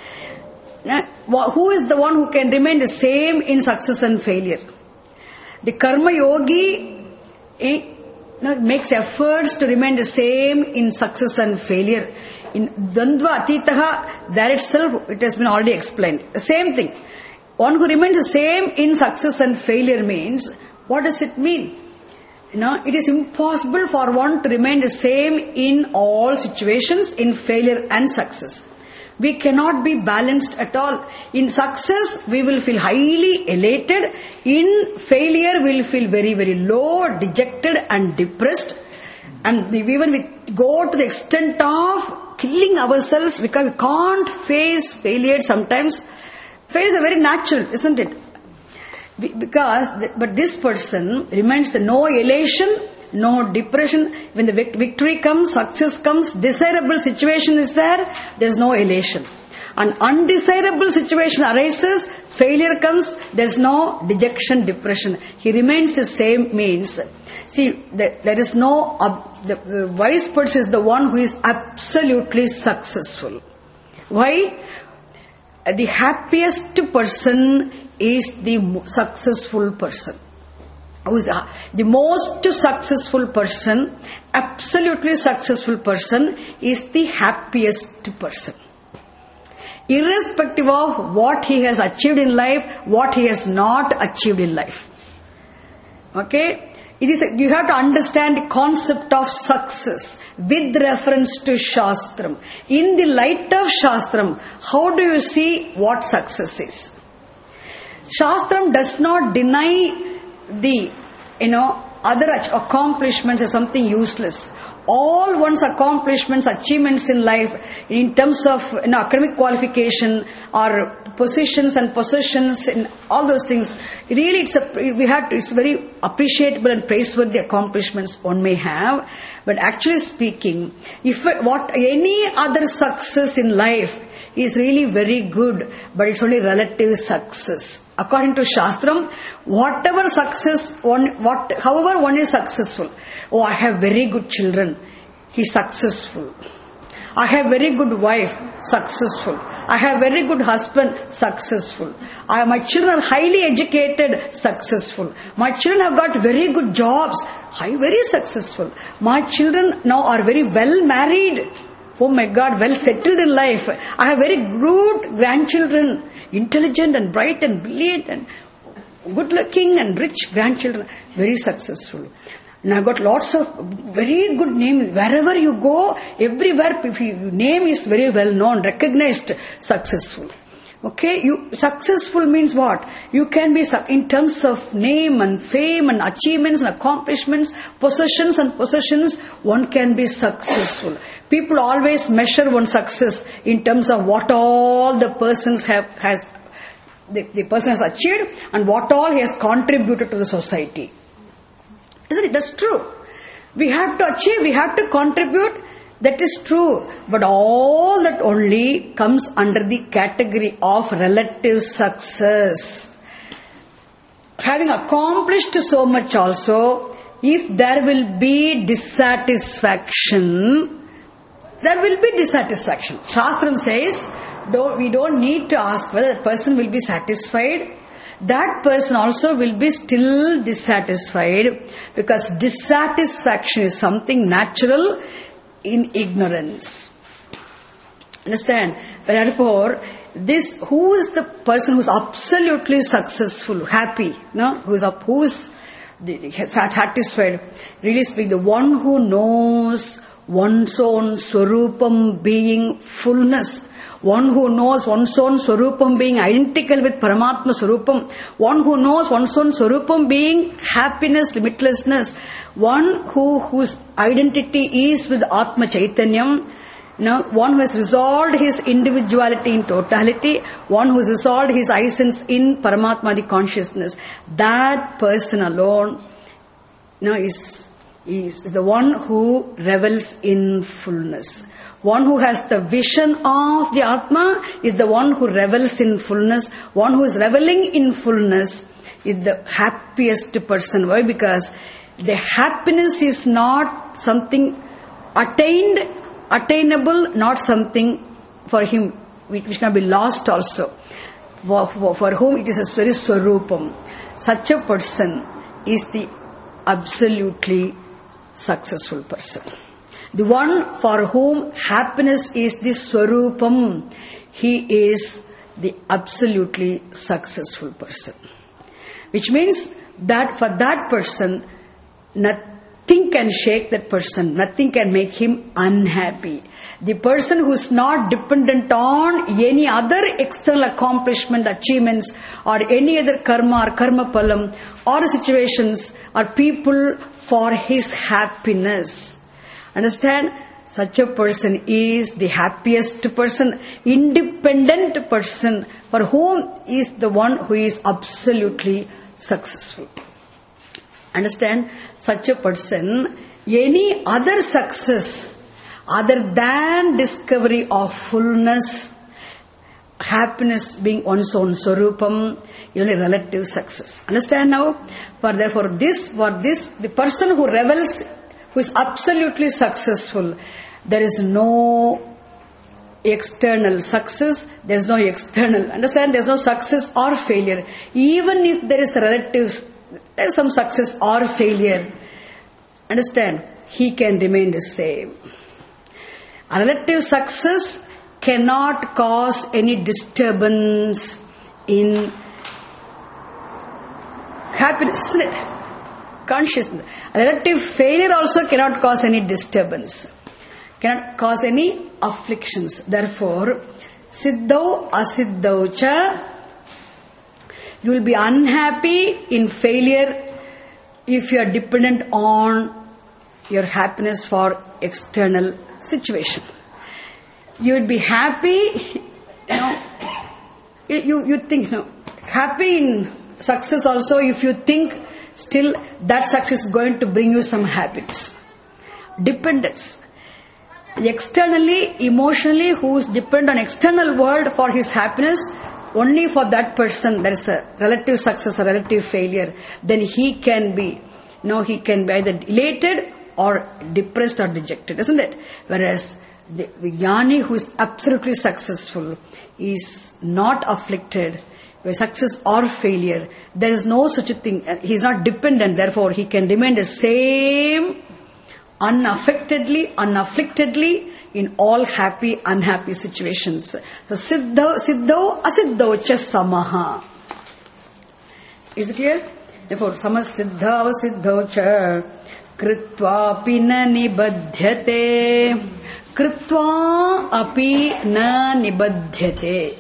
Who is the one who can remain the same in success and failure? The karma yogi makes efforts to remain the same in success and failure. In Dandva Atitaha, that itself, it has been already explained. The same thing. One who remains the same in success and failure means, what does it mean? It is impossible for one to remain the same in all situations, in failure and success. We cannot be balanced at all. In success, we will feel highly elated. In failure, we will feel very, very low, dejected and depressed. And even we go to the extent of killing ourselves because we can't face failure sometimes. Failure is very natural, isn't it? But this person remains no elation, no depression. When the victory comes, success comes, desirable situation is there is no elation. An undesirable situation arises, failure comes, there is no dejection, depression. He remains the same means. See, there is no, the wise person is the one who is absolutely successful. Why? The happiest person is the successful person. Who is the most successful person, absolutely successful person is the happiest person. Irrespective of what he has achieved in life, what he has not achieved in life. Okay? You have to understand the concept of success with reference to Shastram. In the light of Shastram, how do you see what success is? Shastram does not deny the other accomplishments as something useless. All one's accomplishments, achievements in life, in terms of academic qualification or positions and possessions, in all those things, really it's very appreciable and praiseworthy accomplishments one may have. But actually speaking, any other success in life is really very good, but it's only relative success. According to Shastram, whatever success, however one is successful. Oh, I have very good children. He's successful. I have very good wife. Successful. I have very good husband. Successful. My children are highly educated. Successful. My children have got very good jobs. Very successful. My children now are very well married. Oh my God, well settled in life. I have very good grandchildren, intelligent and bright and brilliant and good looking and rich grandchildren, very successful. And I've got lots of very good names. Wherever you go, everywhere, your name is very well known, recognized, successful. Okay, successful means what? You can be, in terms of name and fame and achievements and accomplishments, possessions, one can be successful. People always measure one's success in terms of what all the person the person has achieved and what all he has contributed to the society. Isn't it? That's true. We have to achieve, we have to contribute. That is true. But all that only comes under the category of relative success. Having accomplished so much also, if there will be dissatisfaction, there will be dissatisfaction. Shastram says, we don't need to ask whether the person will be satisfied. That person also will be still dissatisfied, because dissatisfaction is something natural in ignorance. Understand? Therefore, who is the person who is absolutely successful, happy, who is satisfied? Really speaking, the one who knows one's own Swarupam being fullness, one who knows one's own Swarupam being identical with Paramatma Swarupam, one who knows one's own Swarupam being happiness, limitlessness, one whose identity is with Atma Chaitanyam, one who has resolved his individuality in totality, one who has resolved his essence in Paramatma, the consciousness. That person alone is the one who revels in fullness. One who has the vision of the Atma is the one who revels in fullness. One who is reveling in fullness is the happiest person. Why? Because the happiness is not something attainable, not something for him which can be lost also. For whom it is a very swarupam. Such a person is the absolutely successful person. The one for whom happiness is the swarupam, he is the absolutely successful person. Which means that for that person, nothing can shake that person, nothing can make him unhappy. The person who is not dependent on any other external accomplishment, achievements, or any other karma or karma palam, or situations or people for his happiness. Understand? Such a person is the happiest person, independent person, for whom is the one who is absolutely successful. Understand? Such a person, any other success other than discovery of fullness, happiness being one's own swarupam, only relative success. Understand now? Therefore, the person who revels, who is absolutely successful, there is no external success, there is no external, understand, there is no success or failure. Even if there is a relative, there is some success or failure, understand, he can remain the same. A relative success cannot cause any disturbance in happiness, isn't it? Consciousness. A relative failure also cannot cause any disturbance, cannot cause any afflictions. Therefore, siddhau asiddhau cha, you will be unhappy in failure if you are dependent on your happiness for external situation. You would be happy, you think, happy in success also if you think still that success is going to bring you some happiness. Dependence. Externally, emotionally, who is dependent on external world for his happiness, only for that person there is a relative success or relative failure, then he can be either elated or depressed or dejected, isn't it? Whereas the jnani who is absolutely successful is not afflicted by success or failure. There is no such a thing. He is not dependent, therefore he can remain the same unaffectedly in all happy, unhappy situations. So, siddhau asiddhau cha samaha. Is it clear? Therefore, samasiddhau asiddhau cha kritva api na nibadhyate. Kritva api na nibadhyate.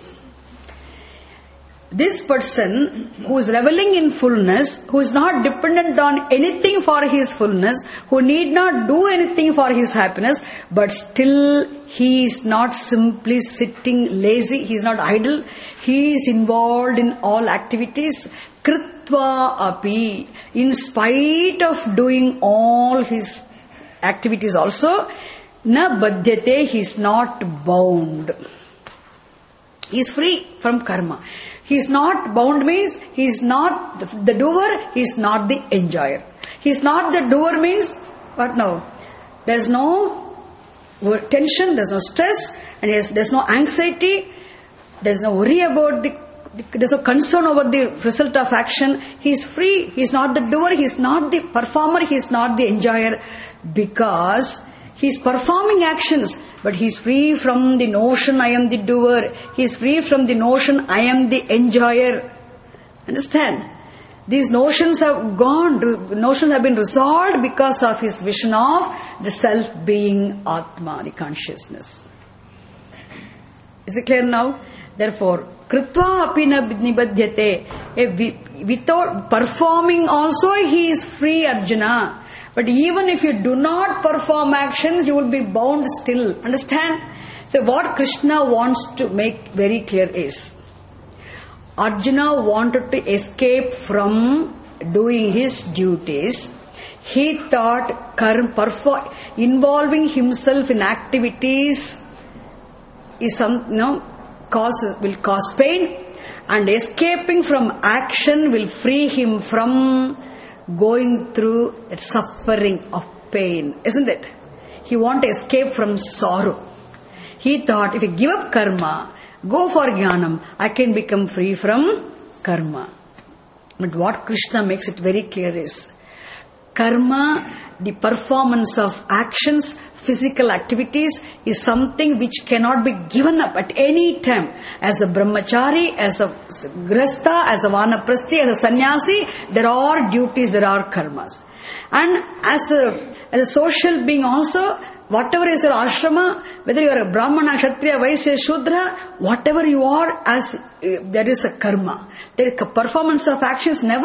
This person who is reveling in fullness, who is not dependent on anything for his fullness, who need not do anything for his happiness, but still he is not simply sitting lazy, he is not idle, he is involved in all activities. Kritva api, in spite of doing all his activities also, na badhyate, he is not bound. He is free from karma. He is not bound means he is not the doer, he is not the enjoyer. He is not the doer means what now? There is no tension, there is no stress, and there is no anxiety, there is no worry about there is no concern over the result of action. He is free. He is not the doer, he is not the performer, he is not the enjoyer, because he is performing actions, but he is free from the notion I am the doer. He is free from the notion I am the enjoyer. Understand? These notions have gone, notions have been resolved because of his vision of the self being Atma, the consciousness. Is it clear now? Therefore, kritva api na nibadhyate. Without performing also he is free, Arjuna. But even if you do not perform actions, you will be bound still. Understand? So what Krishna wants to make very clear is, Arjuna wanted to escape from doing his duties. He thought involving himself in activities is will cause pain, And escaping from action will free him from going through that suffering of pain, isn't it? He wanted to escape from sorrow. He thought, if I give up karma, go for jnanam, I can become free from karma. But what Krishna makes it very clear is, karma, the performance of actions, physical activities, is something which cannot be given up at any time. As a brahmachari, as a grasta, as a vanaprasthi, as a sannyasi, there are duties, there are karmas. And as a social being also, whatever is your ashrama, whether you are a brahmana, kshatriya, vaisya, shudra, whatever you are, as there is a karma. There is a performance of actions never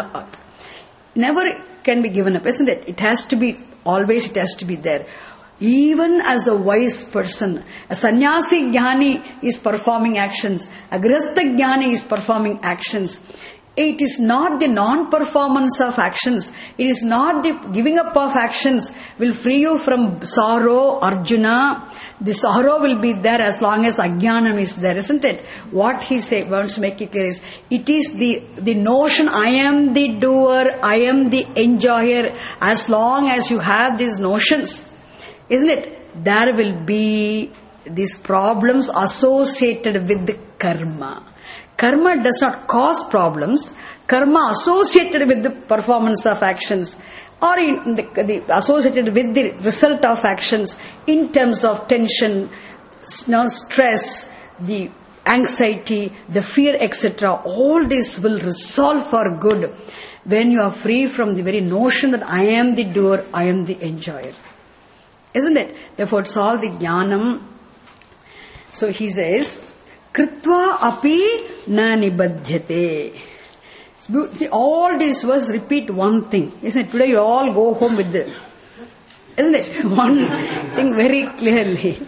can be given up, isn't it? It has to be, always it has to be there. Even as a wise person, a sannyasi jnani is performing actions, a grihastha jnani is performing actions. It is not the non-performance of actions, it is not the giving up of actions will free you from sorrow, Arjuna. The sorrow will be there as long as ajnanam is there, isn't it? What he wants to make it clear is, it is the notion, I am the doer, I am the enjoyer. As long as you have these notions, isn't it, there will be these problems associated with the karma. Karma does not cause problems. Karma associated with the performance of actions, or in the associated with the result of actions in terms of tension, stress, the anxiety, the fear, etc. All this will resolve for good when you are free from the very notion that I am the doer, I am the enjoyer. Isn't it? Therefore, it's all the jnanam. So he says, Kritva api na nibadhyate. All these verses repeat one thing. Isn't it? Today you all go home with this. Isn't it? One thing very clearly.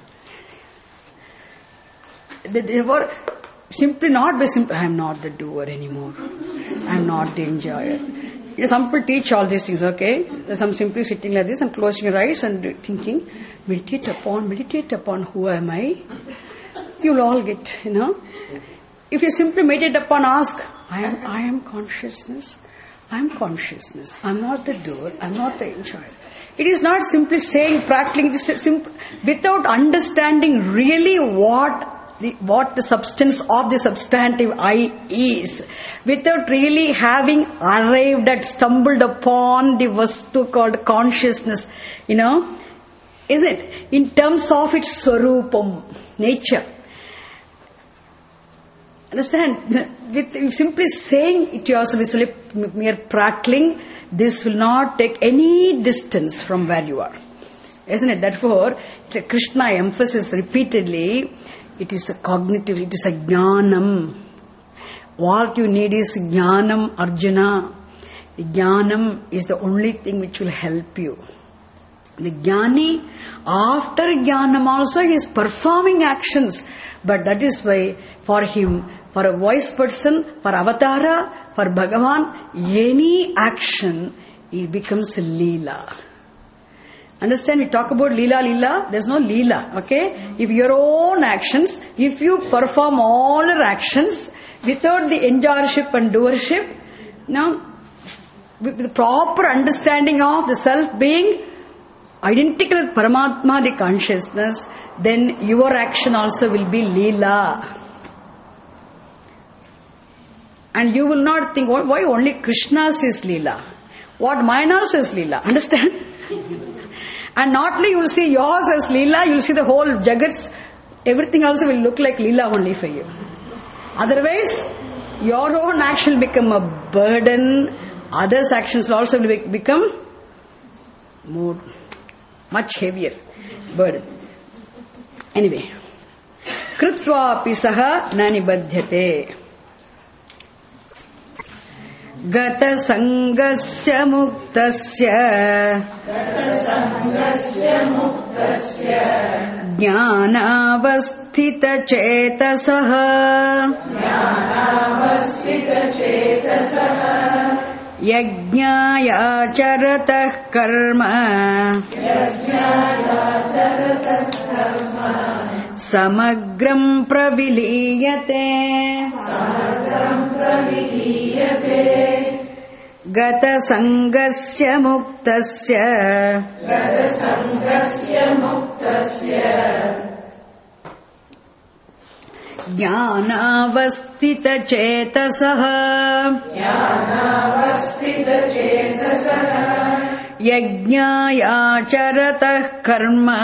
Therefore, simply not by simple, I am not the doer anymore. I am not the enjoyer. Some people teach all these things, okay? Some simply sitting like this and closing your eyes and thinking, meditate upon who am I? You'll all get, If you simply meditate upon, ask, I am consciousness. I am consciousness. I am not the doer. I am not the enjoyer. It is not simply saying, prattling, without understanding really what the substance of the substantive I is, without really having arrived at, stumbled upon the vastu called consciousness, isn't it? In terms of its swarupam, nature. Understand? With simply saying it yourself is mere prattling, this will not take any distance from where you are. Isn't it? Therefore, it's a Krishna emphasis repeatedly. It is a cognitive, it is a jnanam. What you need is jnanam, Arjuna. Jnanam is the only thing which will help you. The jnani, after jnanam also, he is performing actions. But that is why, for him, for a wise person, for avatara, for Bhagavan, any action, it becomes leela. Understand, we talk about leela, there's no leela, okay? If your own actions, if you perform all your actions without the enjoyership and doership, with the proper understanding of the self being identical with Paramatma, the consciousness, then your action also will be leela. And you will not think, why only Krishna's is leela? What mine also is leela, understand? And not only you will see yours as leela, you will see the whole jagats, everything also will look like leela only for you. Otherwise, your own action will become a burden, others' actions will also become much heavier burden. Anyway, Kritva api saha na nibadhyate. Gata sangasya muktasya jnanavasthita chetasaha yajñāya charatah karma Samagram praviliyate Gata sangasya muktasya Jnanavastita chetasaha Yajñaya charatah karma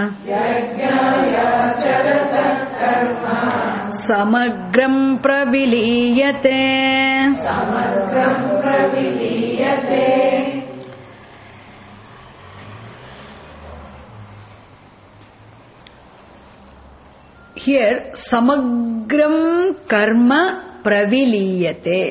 Samagram praviliyate Here, samagram karma praviliyate.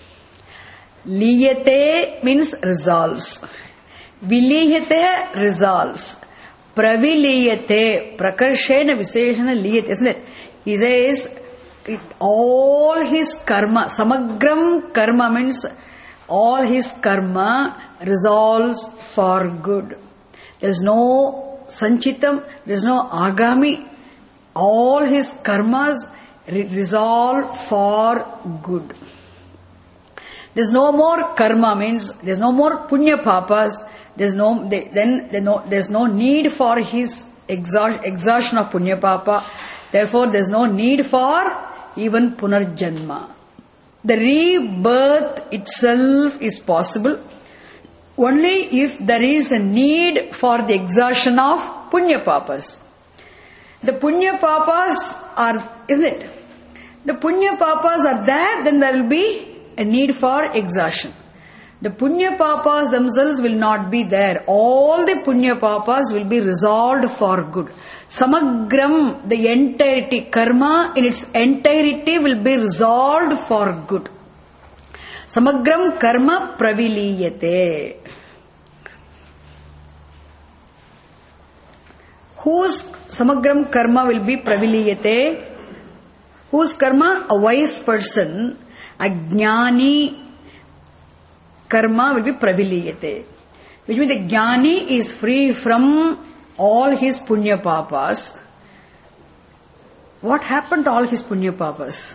Liyate means resolves. Viliyate resolves. Praviliyate, prakarshena viseshana liyate, isn't it? He says, all his karma, samagram karma means all his karma resolves for good. There is no sanchitam, there is no agami. All his karmas resolve for good. There's no more karma means there's no more punya papas. There's no need for his exhaustion of punya papa. Therefore, there's no need for even punarjanma. The rebirth itself is possible only if there is a need for the exhaustion of punya papas. The punya papas are, isn't it? The punya papas are there, then there will be a need for exhaustion. The punya papas themselves will not be there. All the punya papas will be resolved for good. Samagram, the entirety, karma in its entirety will be resolved for good. Samagram karma praviliyate. Whose samagram karma will be praviliyate? Whose karma? A wise person, a jnani karma will be praviliyate. Which means the jnani is free from all his punya papas. What happened to all his punya papas?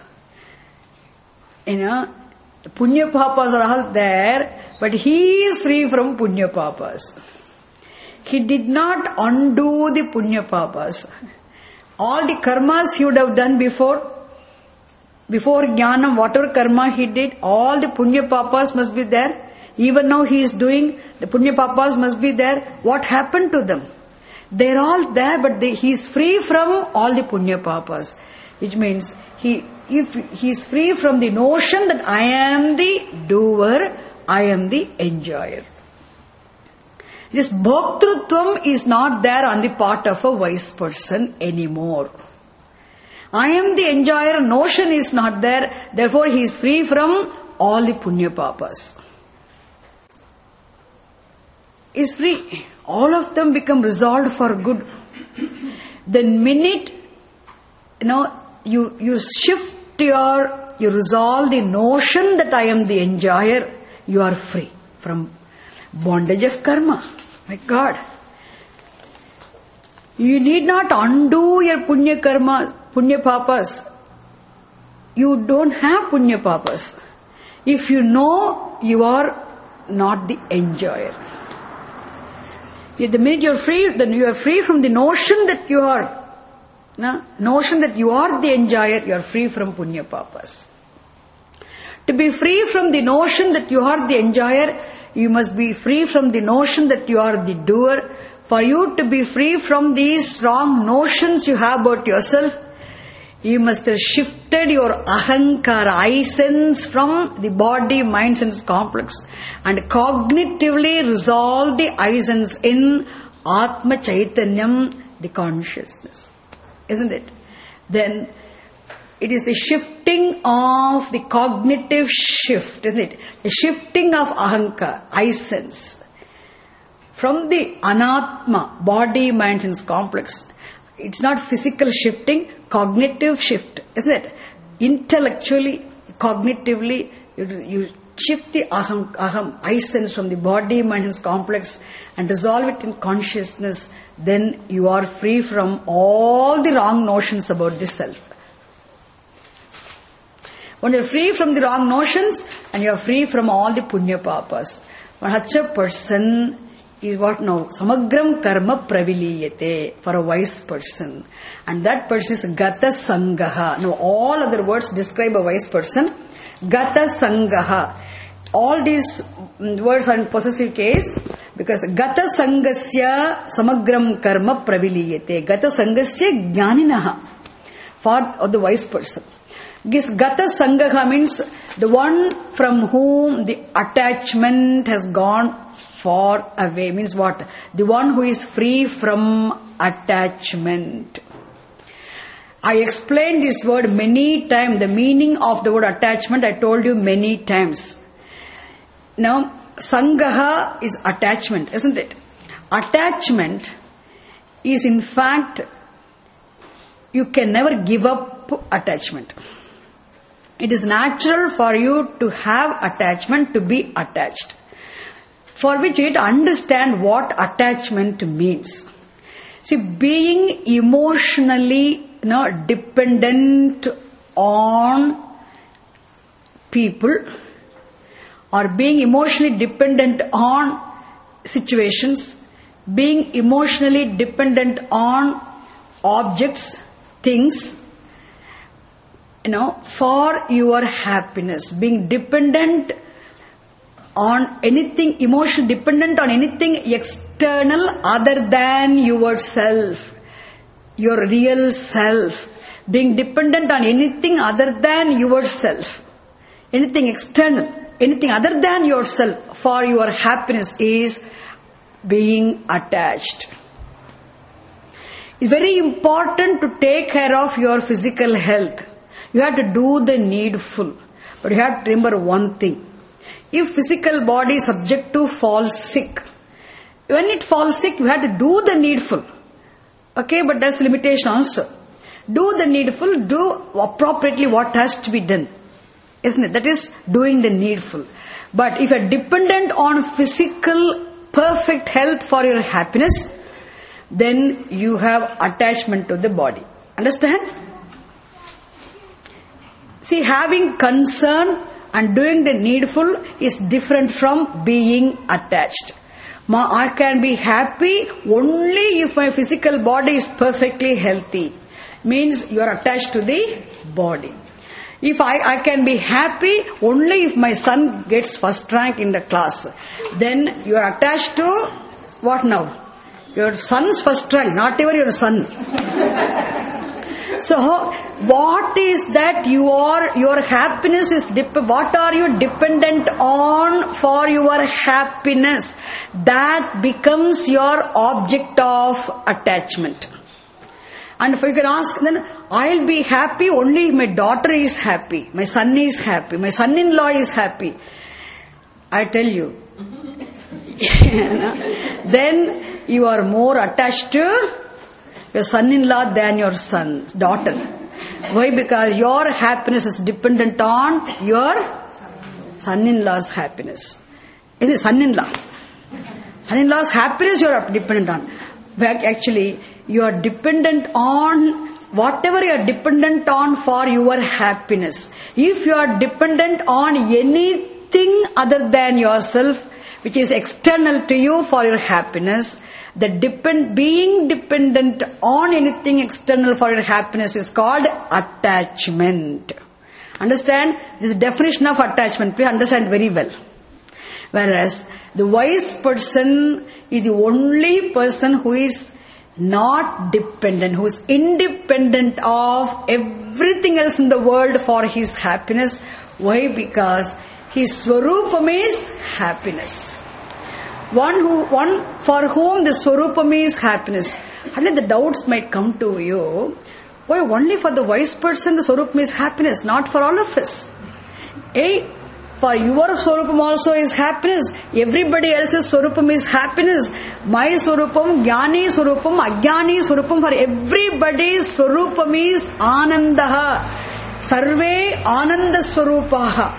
The punya papas are all there, but he is free from punya papas. He did not undo the punya papas. All the karmas he would have done before jnanam, whatever karma he did, all the punya papas must be there. Even now he is doing, the punya papas must be there. What happened to them? They are all there, but he is free from all the punya papas. Which means, if he is free from the notion that I am the doer, I am the enjoyer. This bhaktrutvam is not there on the part of a wise person anymore. I am the enjoyer, notion is not there, therefore he is free from all the punya papas. Is free. All of them become resolved for good. The minute you shift you resolve the notion that I am the enjoyer, you are free from bondage of karma. My God. You need not undo your punya karma, punya papas. You don't have punya papas. If you know you are not the enjoyer. The minute you are free, then you are free from the notion that you are. Notion that you are the enjoyer, you are free from punya papas. To be free from the notion that you are the enjoyer, you must be free from the notion that you are the doer. For you to be free from these wrong notions you have about yourself, you must have shifted your ahankara, I sense, from the body, mind, sense complex and cognitively resolve the I sense in Atma Chaitanyam, the consciousness. Isn't it? Then it is the shifting of the cognitive shift, isn't it? The shifting of ahankara, I sense, from the anatma, body, mind, sense complex. It's not physical shifting, cognitive shift, isn't it? Intellectually, cognitively, Shift the aham, I sense from the body, mind, and complex and dissolve it in consciousness. Then you are free from all the wrong notions about the self. When you are free from the wrong notions and you are free from all the punya papas. Such a person is what now? Samagram karma praviliyate, for a wise person. And that person is gata sangaha. Now all other words describe a wise person. Gata sangaha. All these words are in possessive case because gata sangasya samagram karma praviliyate. Gata sangasya jnaninaha, for the wise person. This gata sangaha means the one from whom the attachment has gone far away. Means what? The one who is free from attachment. I explained this word many times. The meaning of the word attachment I told you many times. Now, sangaha is attachment, isn't it? Attachment is in fact, you can never give up attachment. It is natural for you to have attachment, to be attached. For which you need to understand what attachment means. See, being emotionally dependent on people or being emotionally dependent on situations, being emotionally dependent on objects, things, for your happiness, being dependent on anything, emotionally dependent on anything external other than yourself, your real self, being dependent on anything other than yourself, anything external, anything other than yourself for your happiness is being attached. It's very important to take care of your physical health. You have to do the needful. But you have to remember one thing. If physical body is subject to fall sick, when it falls sick, you have to do the needful. Okay, but that's limitation also. Do the needful, do appropriately what has to be done. Isn't it? That is doing the needful. But if you are dependent on physical perfect health for your happiness, then you have attachment to the body. Understand? See, having concern and doing the needful is different from being attached. I can be happy only if my physical body is perfectly healthy. Means you are attached to the body. If I can be happy only if my son gets first rank in the class, then you are attached to what now? Your son's first rank, not even your son. So, what is that your happiness is, what are you dependent on for your happiness? That becomes your object of attachment. And if you can ask, then I'll be happy only if my daughter is happy, my son is happy, my son-in-law is happy. I tell you, then you are more attached to your son-in-law than your daughter. Why? Because your happiness is dependent on your son-in-law's happiness. Is it son-in-law? Son-in-law's happiness you are dependent on. But actually, you are dependent on whatever you are dependent on for your happiness. If you are dependent on anything other than yourself, which is external to you for your happiness, being dependent on anything external for your happiness is called attachment. Understand? This is the definition of attachment. Please understand very well. Whereas the wise person is the only person who is not dependent, who is independent of everything else in the world for his happiness. Why? Because his swarupam is happiness. One for whom the swarupam is happiness. And the doubts might come to you. Why only for the wise person the swarupam is happiness, not for all of us? For your swarupam also is happiness. Everybody else's swarupam is happiness. My swarupam, jnani swarupam, ajnani swarupam, for everybody's swarupam is anandaha. Sarve ananda swarupaha.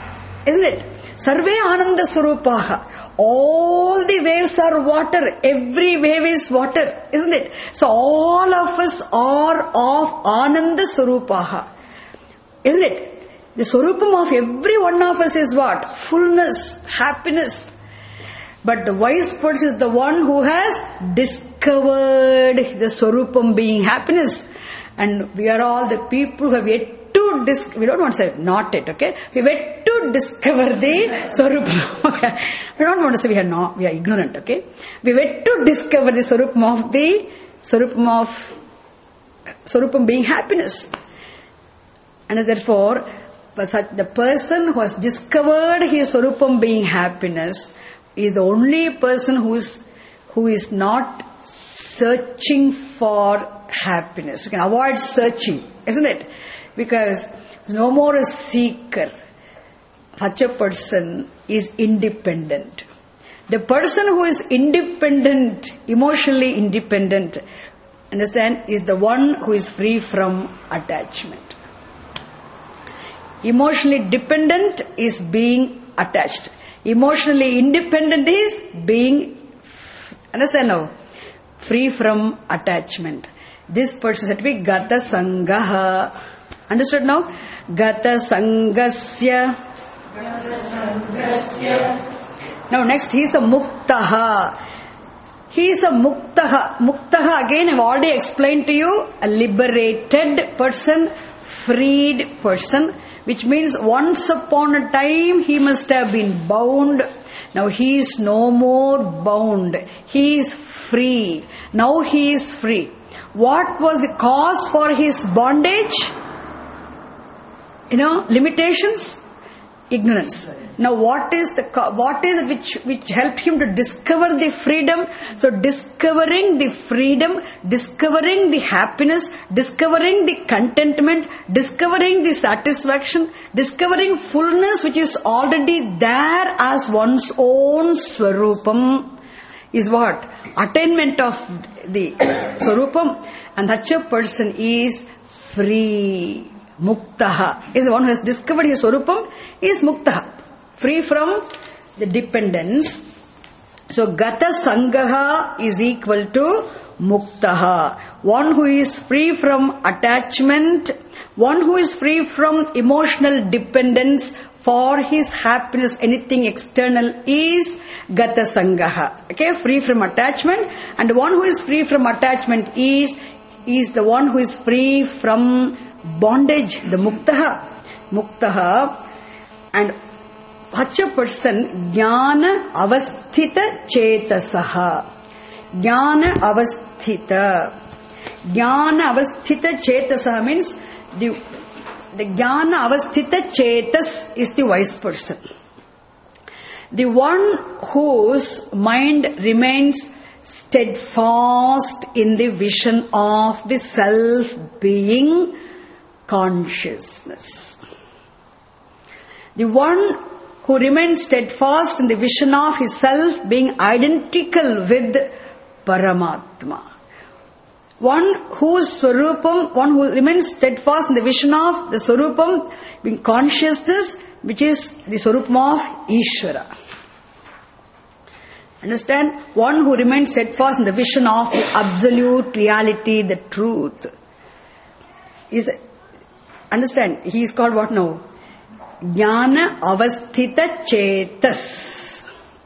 Isn't it? Sarve Ananda Swarupaha. All the waves are water. Every wave is water. Isn't it? So all of us are of Ananda Swarupaha. Isn't it? The Swarupam of every one of us is what? Fullness, happiness. But the wise person is the one who has discovered the Swarupam being happiness. And we are all the people who have yet to we don't want to say not it, okay? We have yet to discover the Swarupam. We don't want to say we are ignorant, okay? We have yet to discover the Swarupam being happiness. And therefore, the person who has discovered his Swarupam being happiness is the only person who is not searching for happiness. We can avoid searching, isn't it? Because no more a seeker. Such a person is independent. The person who is independent, emotionally independent, understand, is the one who is free from attachment. Emotionally dependent is being attached. Emotionally independent is being, understand now, free from attachment. This person said to be Gata Sangaha. Understood now? Gata Sangasya. Now next, he is a Muktaha. He is a Muktaha. Muktaha, again, I have already explained to you, a liberated person, freed person, which means once upon a time he must have been bound. Now he is no more bound. He is free. Now he is free. What was the cause for his bondage? Limitations? Ignorance. Now what is it which helped him to discover the freedom? So discovering the freedom, discovering the happiness, discovering the contentment, discovering the satisfaction, discovering fullness which is already there as one's own Swarupam is what? Attainment of the Swarupam. And such a person is free. Muktaha is the one who has discovered his Swarupam, is Muktaha, free from the dependence. So Gata Sangaha is equal to Muktaha, one who is free from attachment, one who is free from emotional dependence for his happiness, anything external, is Gata Sangaha. Okay, free from attachment. And one who is free from attachment is the one who is free from bondage, the Muktaha. And such a person, Jnana Avasthita Chetasaha. Jnana Avasthita Chetasaha means the Jnana Avasthita Chetas is the wise person. The one whose mind remains steadfast in the vision of the self-being consciousness. The one who remains steadfast in the vision of his self being identical with Paramatma. One whose Swarupam, one who remains steadfast in the vision of the Swarupam being consciousness, which is the Swarupam of Ishvara. Understand? One who remains steadfast in the vision of the absolute reality, the truth. Understand? He is called what now? Jnana Avasthita Chetas.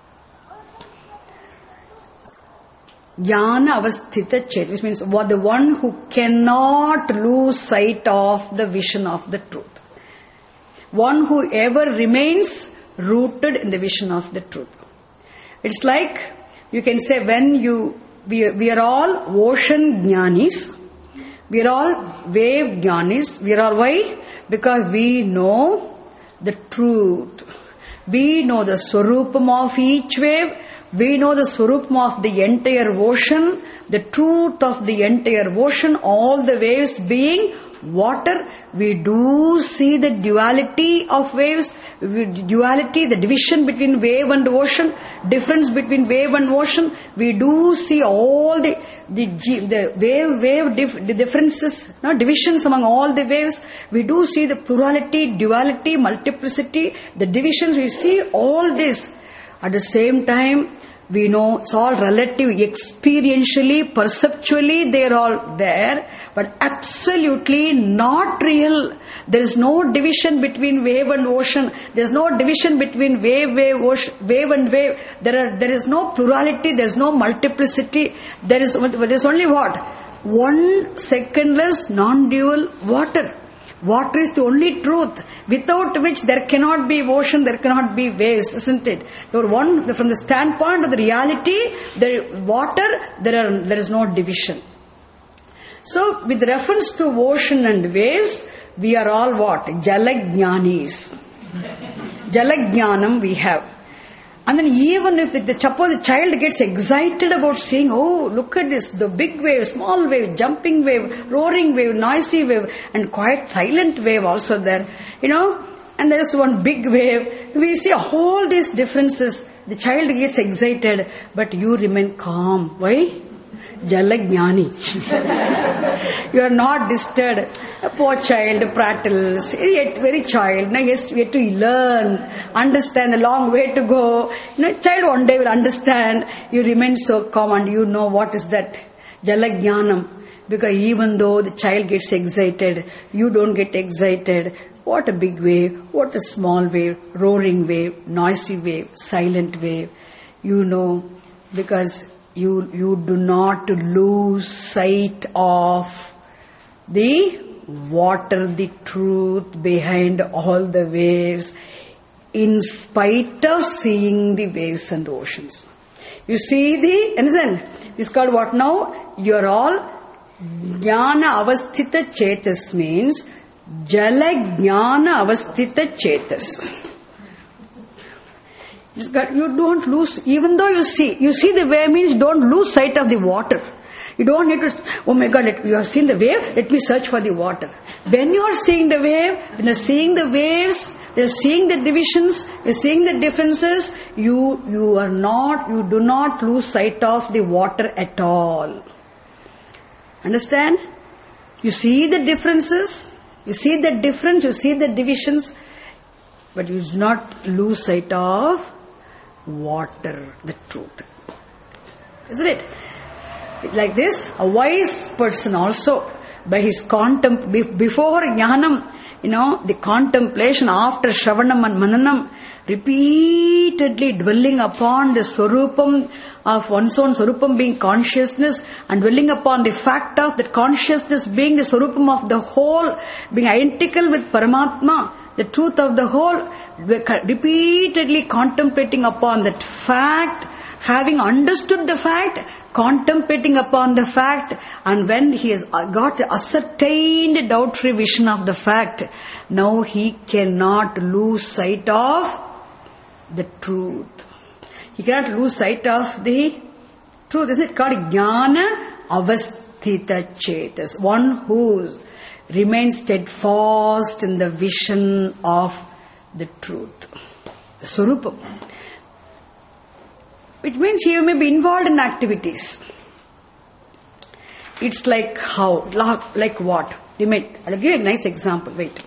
Jnana Avasthita Chetas, which means the one who cannot lose sight of the vision of the truth. One who ever remains rooted in the vision of the truth. It's like, you can say, we are all ocean jnanis, we are all wave jnanis, we are all, why? Because we know the truth. We know the Swarupam of each wave, we know the Swarupam of the entire ocean, the truth of the entire ocean, all the waves being water, we do see the duality of waves, duality, the division between wave and ocean, difference between wave and ocean. We do see all the differences, divisions among all the waves. We do see the plurality, duality, multiplicity, the divisions. We see all this. At the same time, we know it's all relative, experientially, perceptually, they're all there, but absolutely not real. There is no division between wave and ocean. There is no division between wave and wave. There is no plurality, there is no multiplicity. There is only what? One secondless, non-dual water. Water is the only truth, without which there cannot be ocean, there cannot be waves, isn't it? From the standpoint of the reality, there is no division. So, with reference to ocean and waves, we are all what? Jalajnanis. Jalajnanam we have. And then even if suppose the child gets excited about seeing, oh, look at this, the big wave, small wave, jumping wave, roaring wave, noisy wave, and quite silent wave also there, and there's one big wave. We see all these differences. The child gets excited, but you remain calm. Why? Jalajnani. You are not disturbed. A poor child prattles, yet very child. Now yes, we have to learn, understand, a long way to go. Child one day will understand. You remain so calm and you know what is that Jalajnanam. Because even though the child gets excited, you don't get excited. What a big wave, what a small wave, roaring wave, noisy wave, silent wave. Because you do not lose sight of the water, the truth behind all the waves, in spite of seeing the waves and oceans. You see understand? This is called what now? You are all Jnana Avasthita Chetas means Jala Jnana Avasthita Chetas. You don't lose, even though you see the wave means don't lose sight of the water. You don't need to, oh my God, you have seen the wave, let me search for the water. When you are seeing the wave, when you are seeing the waves, you are seeing the divisions, you are seeing the differences, you do not lose sight of the water at all. Understand? You see the differences, you see the difference, you see the divisions, but you do not lose sight of water, the truth. Isn't it? Like this, a wise person also, by his before jnanam, the contemplation after shravanam and mananam, repeatedly dwelling upon the swarupam of one's own swarupam being consciousness, and dwelling upon the fact of that consciousness being the swarupam of the whole, being identical with Paramatma, the truth of the whole, repeatedly contemplating upon that fact, having understood the fact, contemplating upon the fact, and when he has got ascertained doubt-free vision of the fact, now he cannot lose sight of the truth. He cannot lose sight of the truth. Isn't it called Jnana Avasthita Chetas? One who remains steadfast in the vision of the truth, the Swarupam. It means he may be involved in activities. It's like how? Like what? I'll give you a nice example. Wait.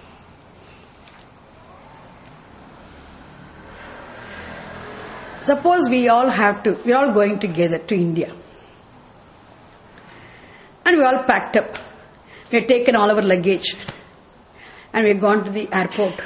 Suppose we're all going together to India. And we all packed up. We had taken all our luggage. And we had gone to the airport.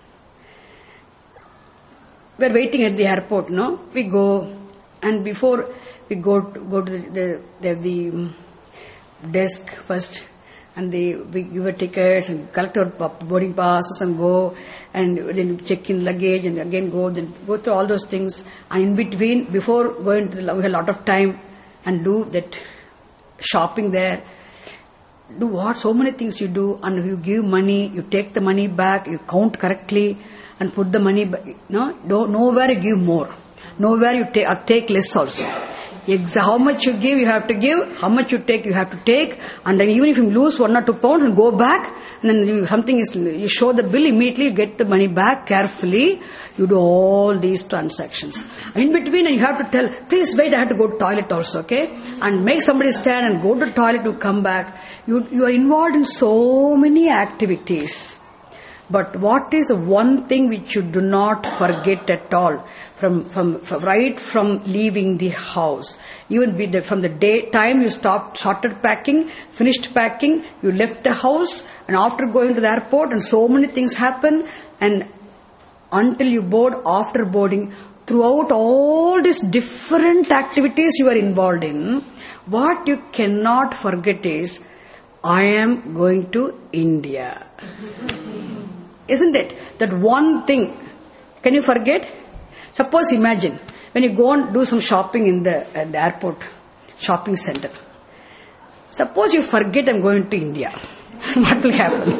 We're waiting at the airport, no? We go, and before we go to the desk first, and we give a tickets and collect our boarding passes and go, and then check in luggage and again then go through all those things. And in between, before going to we have a lot of time and do that shopping there. Do what? So many things you do, and you give money, you take the money back, you count correctly, and put the money back. Nowhere you give more. Nowhere you take less also. How much you give, you have to give. How much you take, you have to take. And then even if you lose 1 or 2 pounds and go back, and then you show the bill, immediately you get the money back carefully. You do all these transactions. In between, and you have to tell, please wait, I have to go to toilet also, okay? And make somebody stand and go to the toilet to come back. You are involved in so many activities. But what is the one thing which you do not forget at all? Right from leaving the house, even from the time you started packing, finished packing, you left the house, and after going to the airport, and so many things happen, and until you board, after boarding, throughout all these different activities you are involved in, what you cannot forget is, I am going to India. Isn't it? That one thing, can you forget? Suppose imagine, when you go and do some shopping in the airport, shopping center. Suppose you forget I'm going to India. What will happen?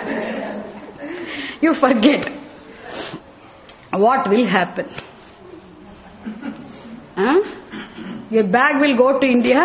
You forget. What will happen? Your bag will go to India.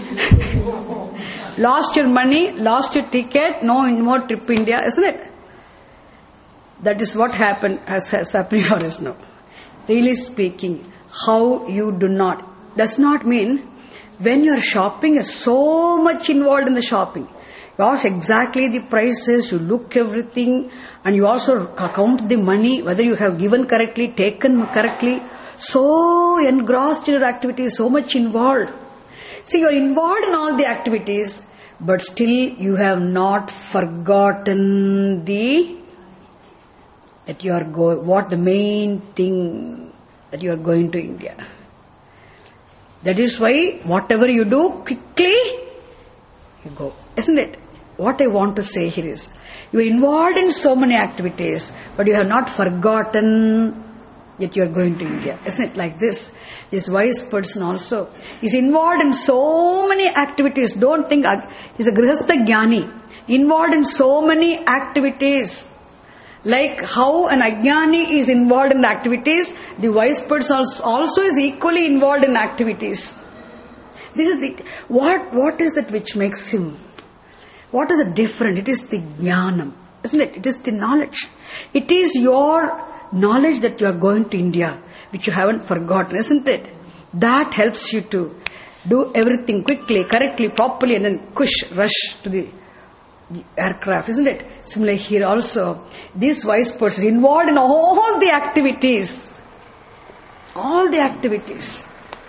Lost your money, lost your ticket, no more trip to India, isn't it? That is what happened has happened for us now. Really speaking, how you do not, does not mean when you are shopping, you are so much involved in the shopping. You ask exactly the prices, you look everything, and you also count the money, whether you have given correctly, taken correctly. So engrossed in your activities, so much involved. See, you are involved in all the activities, but still you have not forgotten that you are what the main thing, that you are going to India. That is why whatever you do, quickly you go. Isn't it? What I want to say here is, you are involved in so many activities, but you have not forgotten that you are going to India. Isn't it like this? This wise person also is involved in so many activities. Don't think he's a grihastha jnani, involved in so many activities. Like how an ajnani is involved in the activities, the wise person also is equally involved in activities. This is what is that which makes him? What is the difference? It is the jnanam, isn't it? It is the knowledge. It is your knowledge that you are going to India, which you haven't forgotten, isn't it? That helps you to do everything quickly, correctly, properly, and then rush to the aircraft, isn't it? Similarly here also, this wise person involved in all the activities. All the activities.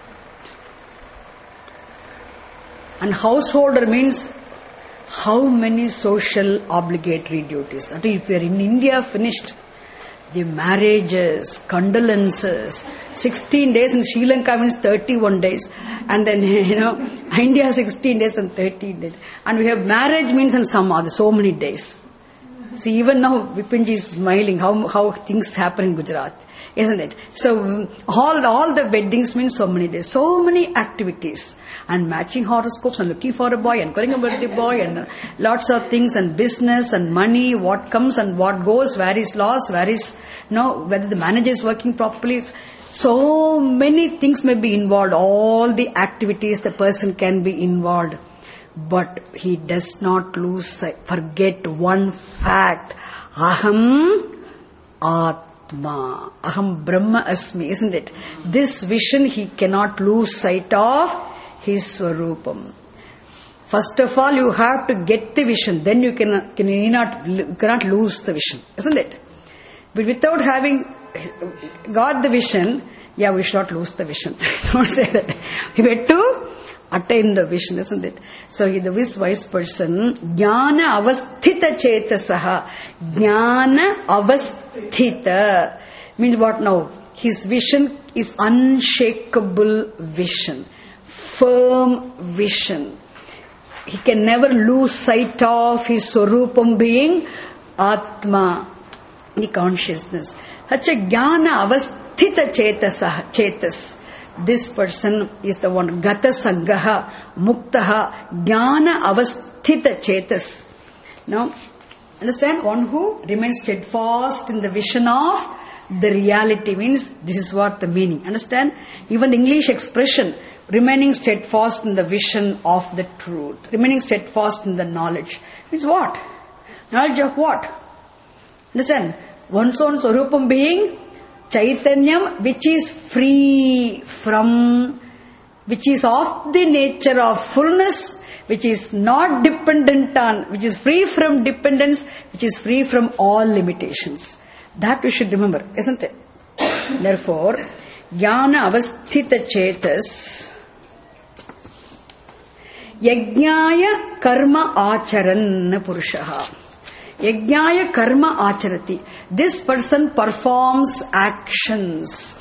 And householder means how many social obligatory duties. I mean, if you are in India, finished. The marriages, condolences, 16 days in Sri Lanka means 31 days. And then, India 16 days and 13 days. And we have marriage means in some other, so many days. See, even now Vipinji is smiling how things happen in Gujarat, isn't it? So, all the weddings means so many days, so many activities. And matching horoscopes and looking for a boy and calling a birthday boy and lots of things and business and money, what comes and what goes, where is loss, whether the manager is working properly. So many things may be involved, all the activities the person can be involved. But he does not forget one fact. Aham Atma. Aham Brahma Asmi, isn't it? This vision he cannot lose sight of. His Swarupam. First of all, you have to get the vision. Then you cannot lose the vision, isn't it? But without having got the vision, we should not lose the vision. Don't say that. We have to attain the vision, isn't it? So this wise person, jnana avasthita chetasaha. Jnana avasthita means what now? His vision is unshakable vision. Firm vision. He can never lose sight of his Swarupam being Atma, the consciousness. Such a jnana avasthita chetas. This person is the one gata sangaha, muktaha, jnana avasthita chetas. Now, Understand? One who remains steadfast in the vision of the reality means this is what the meaning. Understand? Even the English expression, remaining steadfast in the vision of the truth, remaining steadfast in the knowledge, means what? Knowledge of what? Understand? One's own Swarupam being Chaitanyam, which is free from, which is of the nature of fullness, which is not dependent on, which is free from dependence, which is free from all limitations. That we should remember, isn't it? Therefore, Jnana Avasthita Chetas Yajnaya Karma Acharan Purushaha. Yajnaya Karma Acharati. This person performs actions.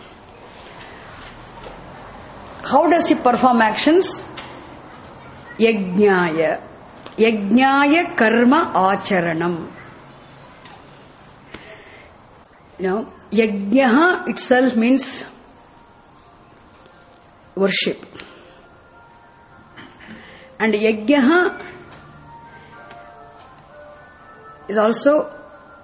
How does he perform actions? Yajnaya. Yajnaya Karma Acharanam. Yajnaha itself means worship. And Yajnaha is also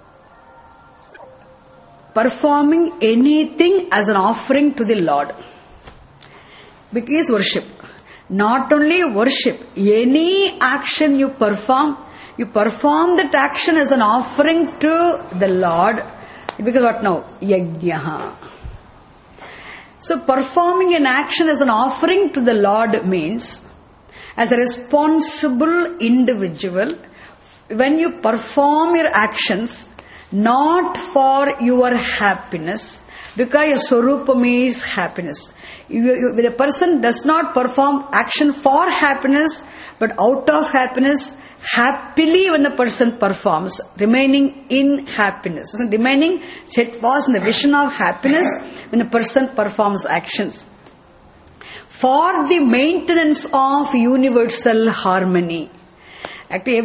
performing anything as an offering to the Lord. Because worship. Not only worship, any action you perform that action as an offering to the Lord. Because what now? Yajnaha. So performing an action as an offering to the Lord means, as a responsible individual, when you perform your actions, not for your happiness, because your Swarupam is happiness. When a person does not perform action for happiness, but out of happiness, happily when a person performs, remaining in happiness, remaining steadfast in the vision of happiness when a person performs actions. For the maintenance of universal harmony. Actually,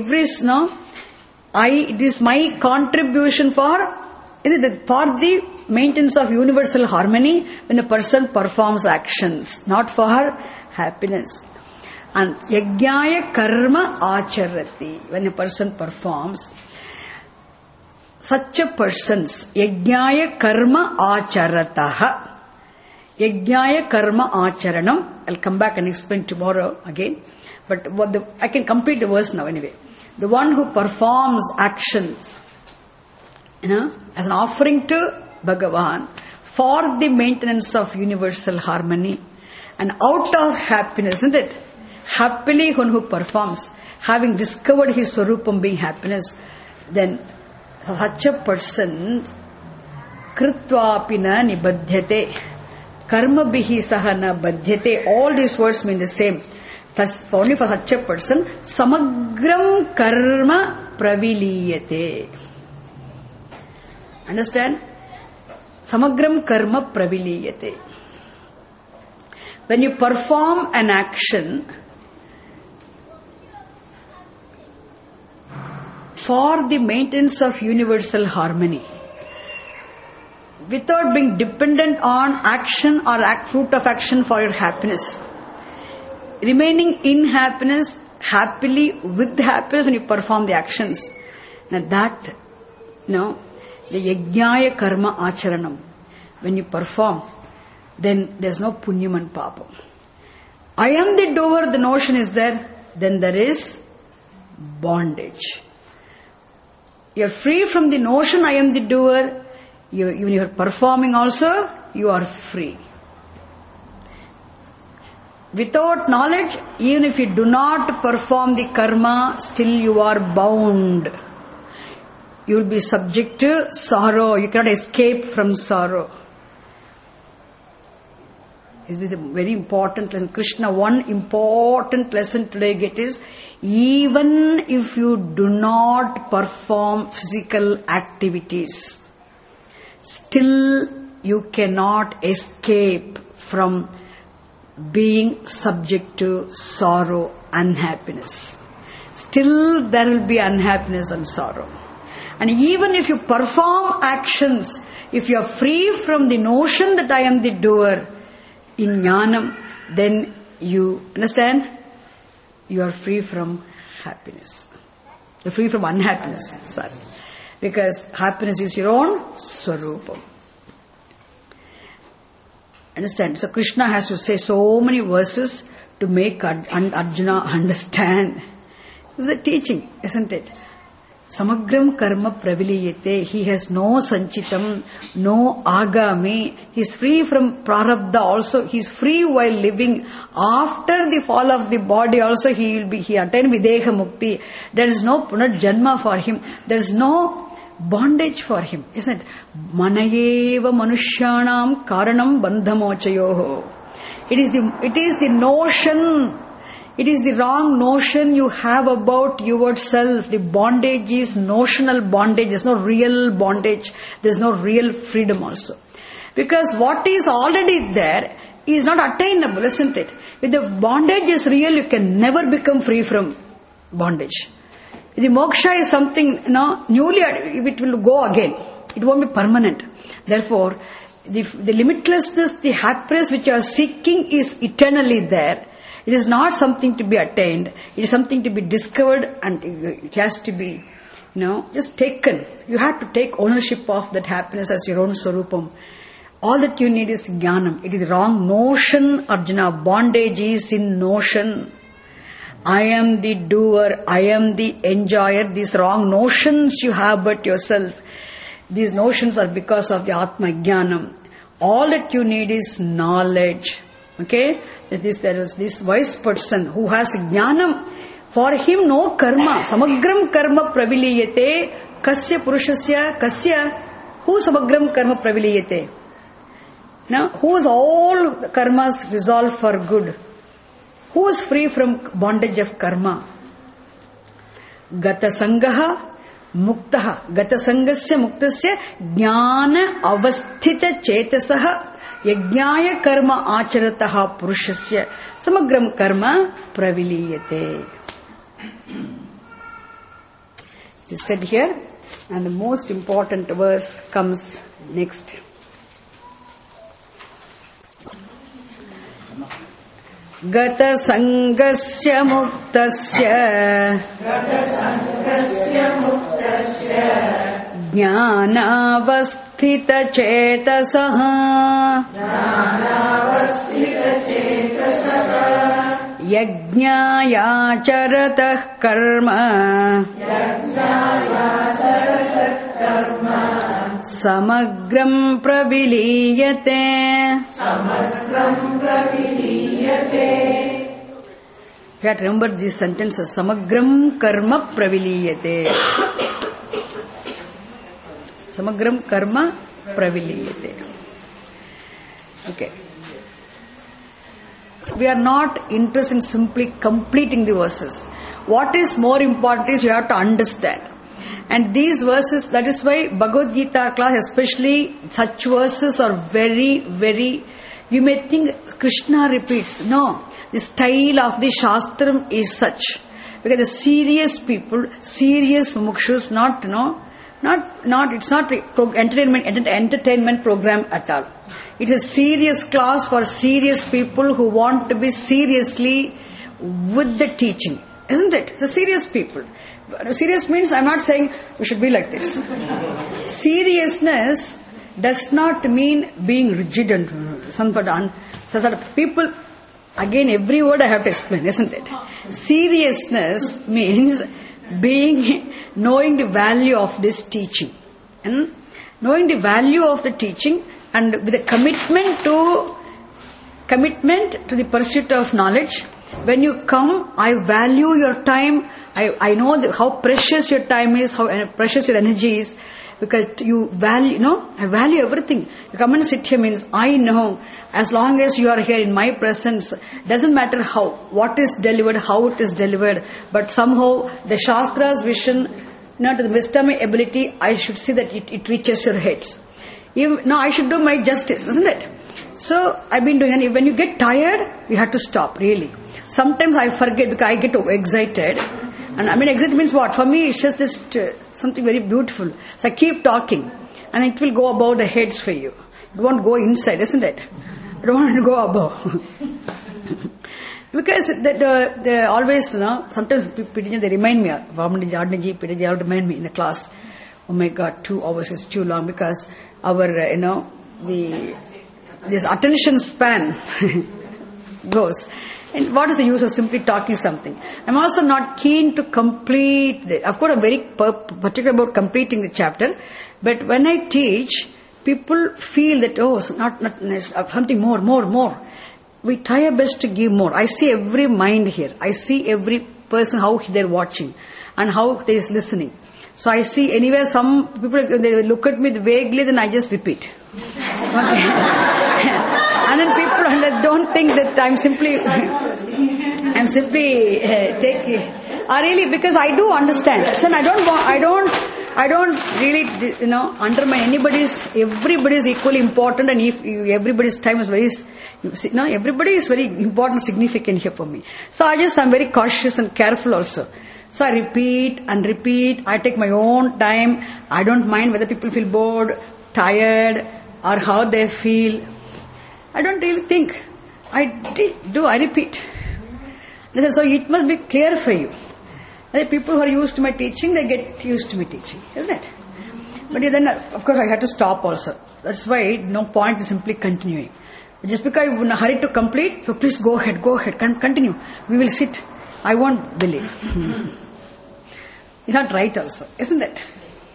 it is my contribution for the maintenance of universal harmony when a person performs actions, not for happiness. And Yajnaya Karma Acharati. When a person performs, such a person's Yajnaya Karma Acharataha. Yajnaya Karma Acharanam. I'll come back and explain tomorrow again. But I can complete the verse now anyway. The one who performs actions, as an offering to Bhagavan for the maintenance of universal harmony and out of happiness, isn't it? Happily one who performs, having discovered his Swarupam being happiness, then such a person Kritvapina Nibadhyate Karma Bihi Sahana Badhyate. All these words mean the same. Thus, only for such a person, Samagram Karma Praviliyate. Understand? Samagram Karma Praviliyate. When you perform an action for the maintenance of universal harmony, without being dependent on action or fruit of action for your happiness, remaining in happiness, happily with happiness when you perform the actions. Now that, the Yajnaya Karma Acharanam, when you perform, then there's no punyam and papam. I am the doer, the notion is there, then there is bondage. You're free from the notion I am the doer. When you're performing also, you are free. Without knowledge, even if you do not perform the karma, still you are bound. You will be subject to sorrow. You cannot escape from sorrow. This is a very important lesson. Krishna, one important lesson today get is, even if you do not perform physical activities, still you cannot escape from being subject to sorrow, unhappiness. Still there will be unhappiness and sorrow. And even if you perform actions, if you are free from the notion that I am the doer in jnanam, then you understand, you are free from happiness. You're free from unhappiness. Sorry. Because happiness is your own Swarupam. Understand? So Krishna has to say so many verses to make Arjuna understand. This is the teaching, isn't it? Samagram karma praviliyate. He has no sanchitam, no agami. He is free from prarabdha also. He is free while living. After the fall of the body also he attained videha mukti. There is no punarjanma for him. There is no bondage for him, isn't it? Manayeva manushyanam karanam bandhamochayoho. It is the notion. It is the wrong notion you have about yourself. The bondage is notional bondage. There is no real bondage. There is no real freedom also. Because what is already there is not attainable, isn't it? If the bondage is real, you can never become free from bondage. The moksha is something, newly, it will go again. It won't be permanent. Therefore, the limitlessness, the happiness which you are seeking is eternally there. It is not something to be attained. It is something to be discovered, and it has to be, just taken. You have to take ownership of that happiness as your own Swarupam. All that you need is Jnanam. It is wrong notion, Arjuna. Bondage is in notion. I am the doer. I am the enjoyer. These wrong notions you have about yourself. These notions are because of the Atma Jnanam. All that you need is knowledge. Okay? There is this wise person who has Jnanam. For him no karma. Samagram karma praviliyate. Kasya purushasya. Kasya. Who samagram karma praviliyate? Now, who is all karmas resolved for good? Who is free from bondage of karma? Gata sangaha muktaha. Gata sangasya muktasya jnana avasthita chetasaha yajnaya karma acharataha purushasya samagram karma praviliyate. It is said here, and the most important verse comes next. Gata sangasya muktasya jnanavasthita chetasaha yajnaya charatah karma samagram praviliyate. You have to remember these sentences. Samagram karma praviliyate. Samagram karma praviliyate. Okay. We are not interested in simply completing the verses. What is more important is you have to understand. And these verses, that is why Bhagavad Gita class, especially such verses are very, very, you may think Krishna repeats. No, the style of the Shastram is such. Because the serious people, serious mumukshus, it's not an entertainment program at all. It is a serious class for serious people who want to be seriously with the teaching. Isn't it? The serious people. Serious means I'm not saying we should be like this. Seriousness does not mean being rigid and so that people, again every word I have to explain, isn't it? Seriousness means knowing the value of this teaching. And knowing the value of the teaching and with a commitment to the pursuit of knowledge. When you come, I value your time. I know how precious your time is, how precious your energy is, because you value, I value everything. You come and sit here means I know as long as you are here in my presence, doesn't matter what is delivered, how it is delivered, but somehow the Shastra's vision, to the wisdom and ability, I should see that it reaches your heads. I should do my justice, isn't it? So, I've been doing, and when you get tired, you have to stop, really. Sometimes I forget because I get excited. And excited means what? For me, it's just something very beautiful. So I keep talking, and it will go above the heads for you. It won't go inside, isn't it? I don't want to go above. Because they always, sometimes they remind me, Vamani Jadnaji, Pitaji, all remind me in the class, oh my God, 2 hours is too long, because our, this attention span goes. And what is the use of simply talking something? I'm also not keen to complete Of course, I'm very particular about completing the chapter, but when I teach, people feel that, not something more. We try our best to give more. I see every mind here. I see every person, how they're watching and how they're listening. So I see anywhere some people, they look at me vaguely, then I just repeat. Okay. And then people don't think that I'm simply taking. Really, because I do understand. Listen, I don't really, undermine everybody is equally important, and if everybody's time is everybody is very important, significant here for me. So I'm very cautious and careful also. So I repeat and repeat. I take my own time. I don't mind whether people feel bored, tired, or how they feel. I don't really think. I repeat. So it must be clear for you. The people who are used to my teaching, they get used to me teaching, isn't it? But then, of course, I had to stop also. That's why no point in simply continuing. Just because I'm in a hurry to complete, so please go ahead, continue. We will sit. I won't believe. It's not right also, isn't it?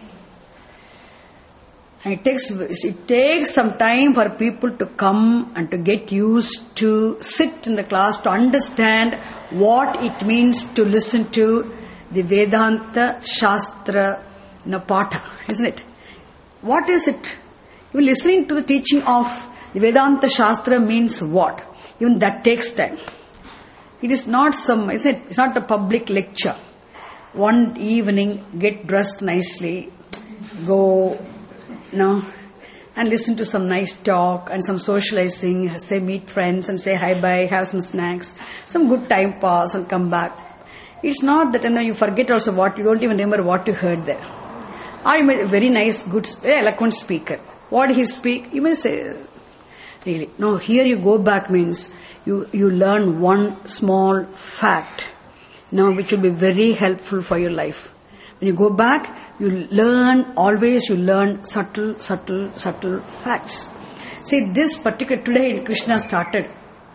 And it takes some time for people to come and to get used to sit in the class, to understand what it means to listen to the Vedanta Shastra Patha, isn't it? What is it? Even listening to the teaching of the Vedanta Shastra means what? Even that takes time. It is not isn't it? It's not a public lecture. One evening, get dressed nicely, go, and listen to some nice talk and some socializing, say meet friends and say hi-bye, have some snacks, some good time pass and come back. It's not that you forget also you don't even remember what you heard there. I'm a very nice, good, eloquent speaker. What he speak, you may say, really. No, here you go back means you learn one small fact, which will be very helpful for your life. When you go back, you learn subtle facts. See, this particular, today Krishna started,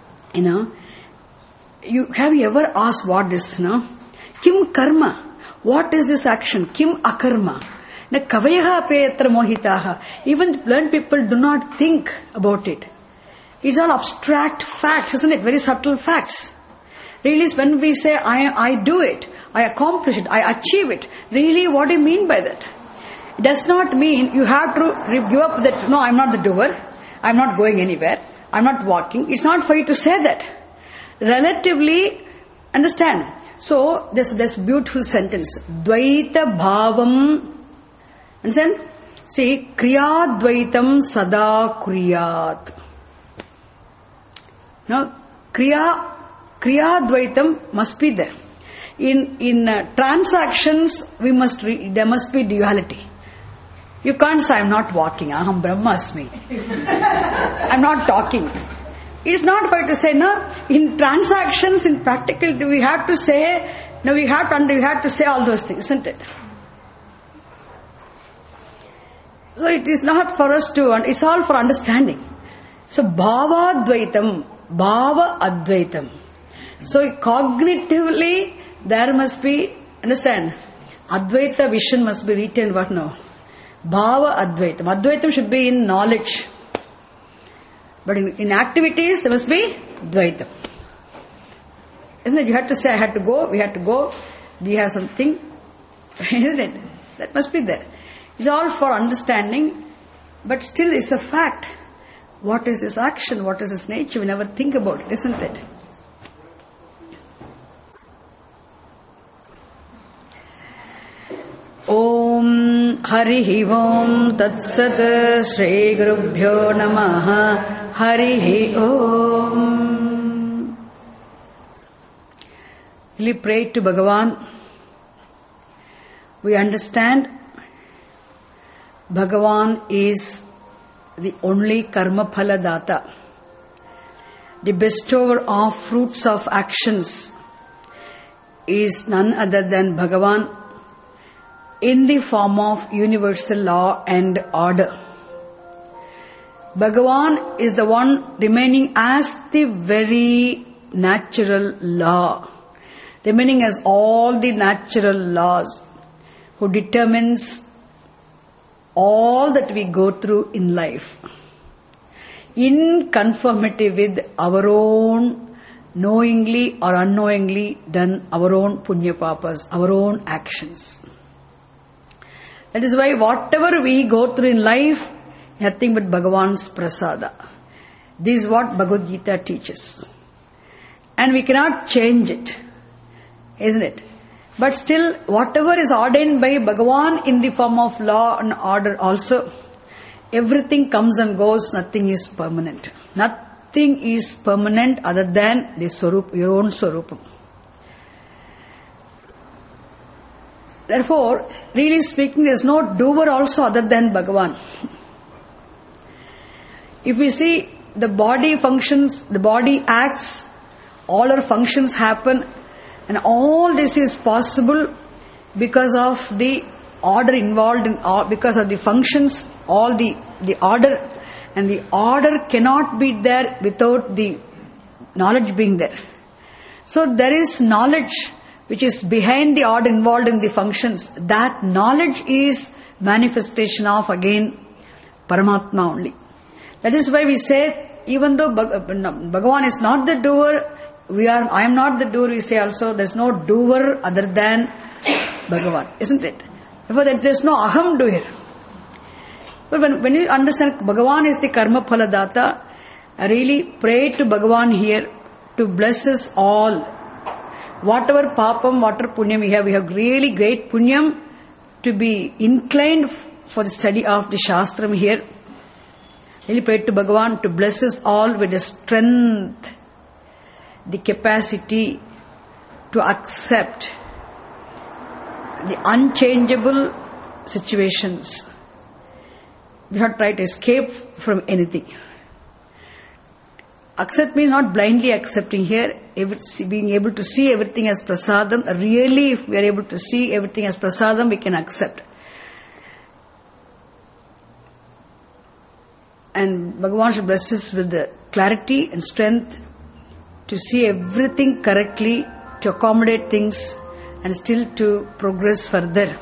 have you ever asked what is, Kim karma? What is this action? Kim akarma? Kavayaha petra mohitaha. Even learned people do not think about it. It's all abstract facts, isn't it? Very subtle facts. Really, when we say, I do it, I accomplish it, I achieve it, really, what do you mean by that? It does not mean you have to give up that, no, I'm not the doer, I'm not going anywhere, I'm not walking. It's not for you to say that. Relatively, understand. So, this beautiful sentence, Dvaita Bhavam, understand? See, Kriya Dvaitam Sada Kuriyat. Now, Kriya Dvaitam must be there. In transactions, there must be duality. You can't say, I'm not walking, Aham Brahmasmi. I'm not talking. It's not for you to say, no. In transactions, in practical, we have to say, no, we have to say all those things, isn't it? So it is not for us to, it's all for understanding. So Bhava Advaitam, Bhava Advaitam. So cognitively, there must be, understand, Advaita vision must be retained, what now? Bhava Advaitam. Advaitam should be in knowledge. But in activities, there must be Dvaitam. Isn't it? You have to say, I had to go, we had to go, we have something. Isn't it? That must be there. It's all for understanding, but still it's a fact. What is his action? What is his nature? We never think about it, isn't it? Om Harihi Om Tat Sat Shri Gurubhyo Namaha Harihi Om. Really pray to Bhagavan. We understand Bhagavan is the only karma phala data. the bestower of fruits of actions, is none other than Bhagavan in the form of universal law and order. Bhagavan is the one remaining as the very natural law, remaining as all the natural laws, who determines all that we go through in life, in conformity with our own knowingly or unknowingly done our own punya papas, our own actions. That is why whatever we go through in life, nothing but Bhagavan's prasada. This is what Bhagavad Gita teaches. And we cannot change it, isn't it? But still, whatever is ordained by Bhagavan in the form of law and order also, everything comes and goes, nothing is permanent. Nothing is permanent other than the Swarup, your own Swarupam. Therefore, really speaking, there is no doer also other than Bhagavan. If we see the body functions, the body acts, all our functions happen, and all this is possible because of the order involved in all, because of the functions, all the order, and the order cannot be there without the knowledge being there. So there is knowledge which is behind the order involved in the functions. That knowledge is manifestation of, again, Paramatma only. That is why we say, even though Bhagavan is not the doer, I am not the doer, we say also, there is no doer other than Bhagavan, isn't it? Therefore, there is no aham doer. But when you understand Bhagavan is the karma phala data, I really pray to Bhagavan here to bless us all. Whatever papam, whatever punyam we have really great punyam to be inclined for the study of the Shastram here. Really pray to Bhagavan to bless us all with the strength, the capacity to accept the unchangeable situations. We have tried to escape from anything. Accept means not blindly accepting here, being able to see everything as prasadam. Really, if we are able to see everything as prasadam, we can accept. And Bhagavan should bless us with the clarity and strength to see everything correctly, to accommodate things, and still to progress further,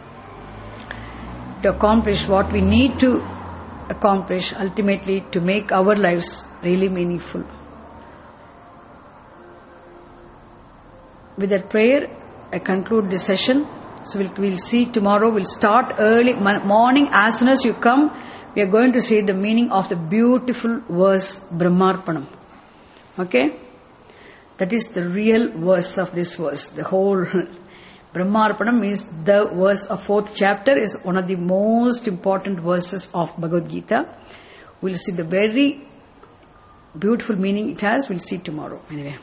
to accomplish what we need to accomplish, ultimately to make our lives really meaningful. With that prayer, I conclude this session. So we'll see tomorrow. We'll start early morning. As soon as you come, we are going to see the meaning of the beautiful verse Brahmarpanam. Okay? That is the real verse of this verse. The whole Brahmarpanam means the verse of 4th chapter, is one of the most important verses of Bhagavad Gita. We'll see the very beautiful meaning it has. We'll see tomorrow. Anyway.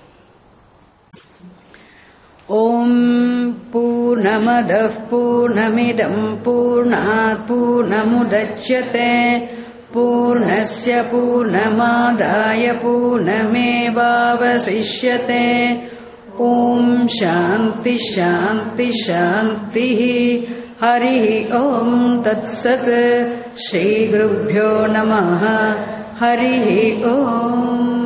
Om Purnamadah Purnamidam Purnat Purnamudachyate Purnasya Purnamadaya Purnamevavasishyate. Om Shanti Shanti Shanti. Hari Om Tat Sat. Shri Gurubhyo Namaha. Hari Om.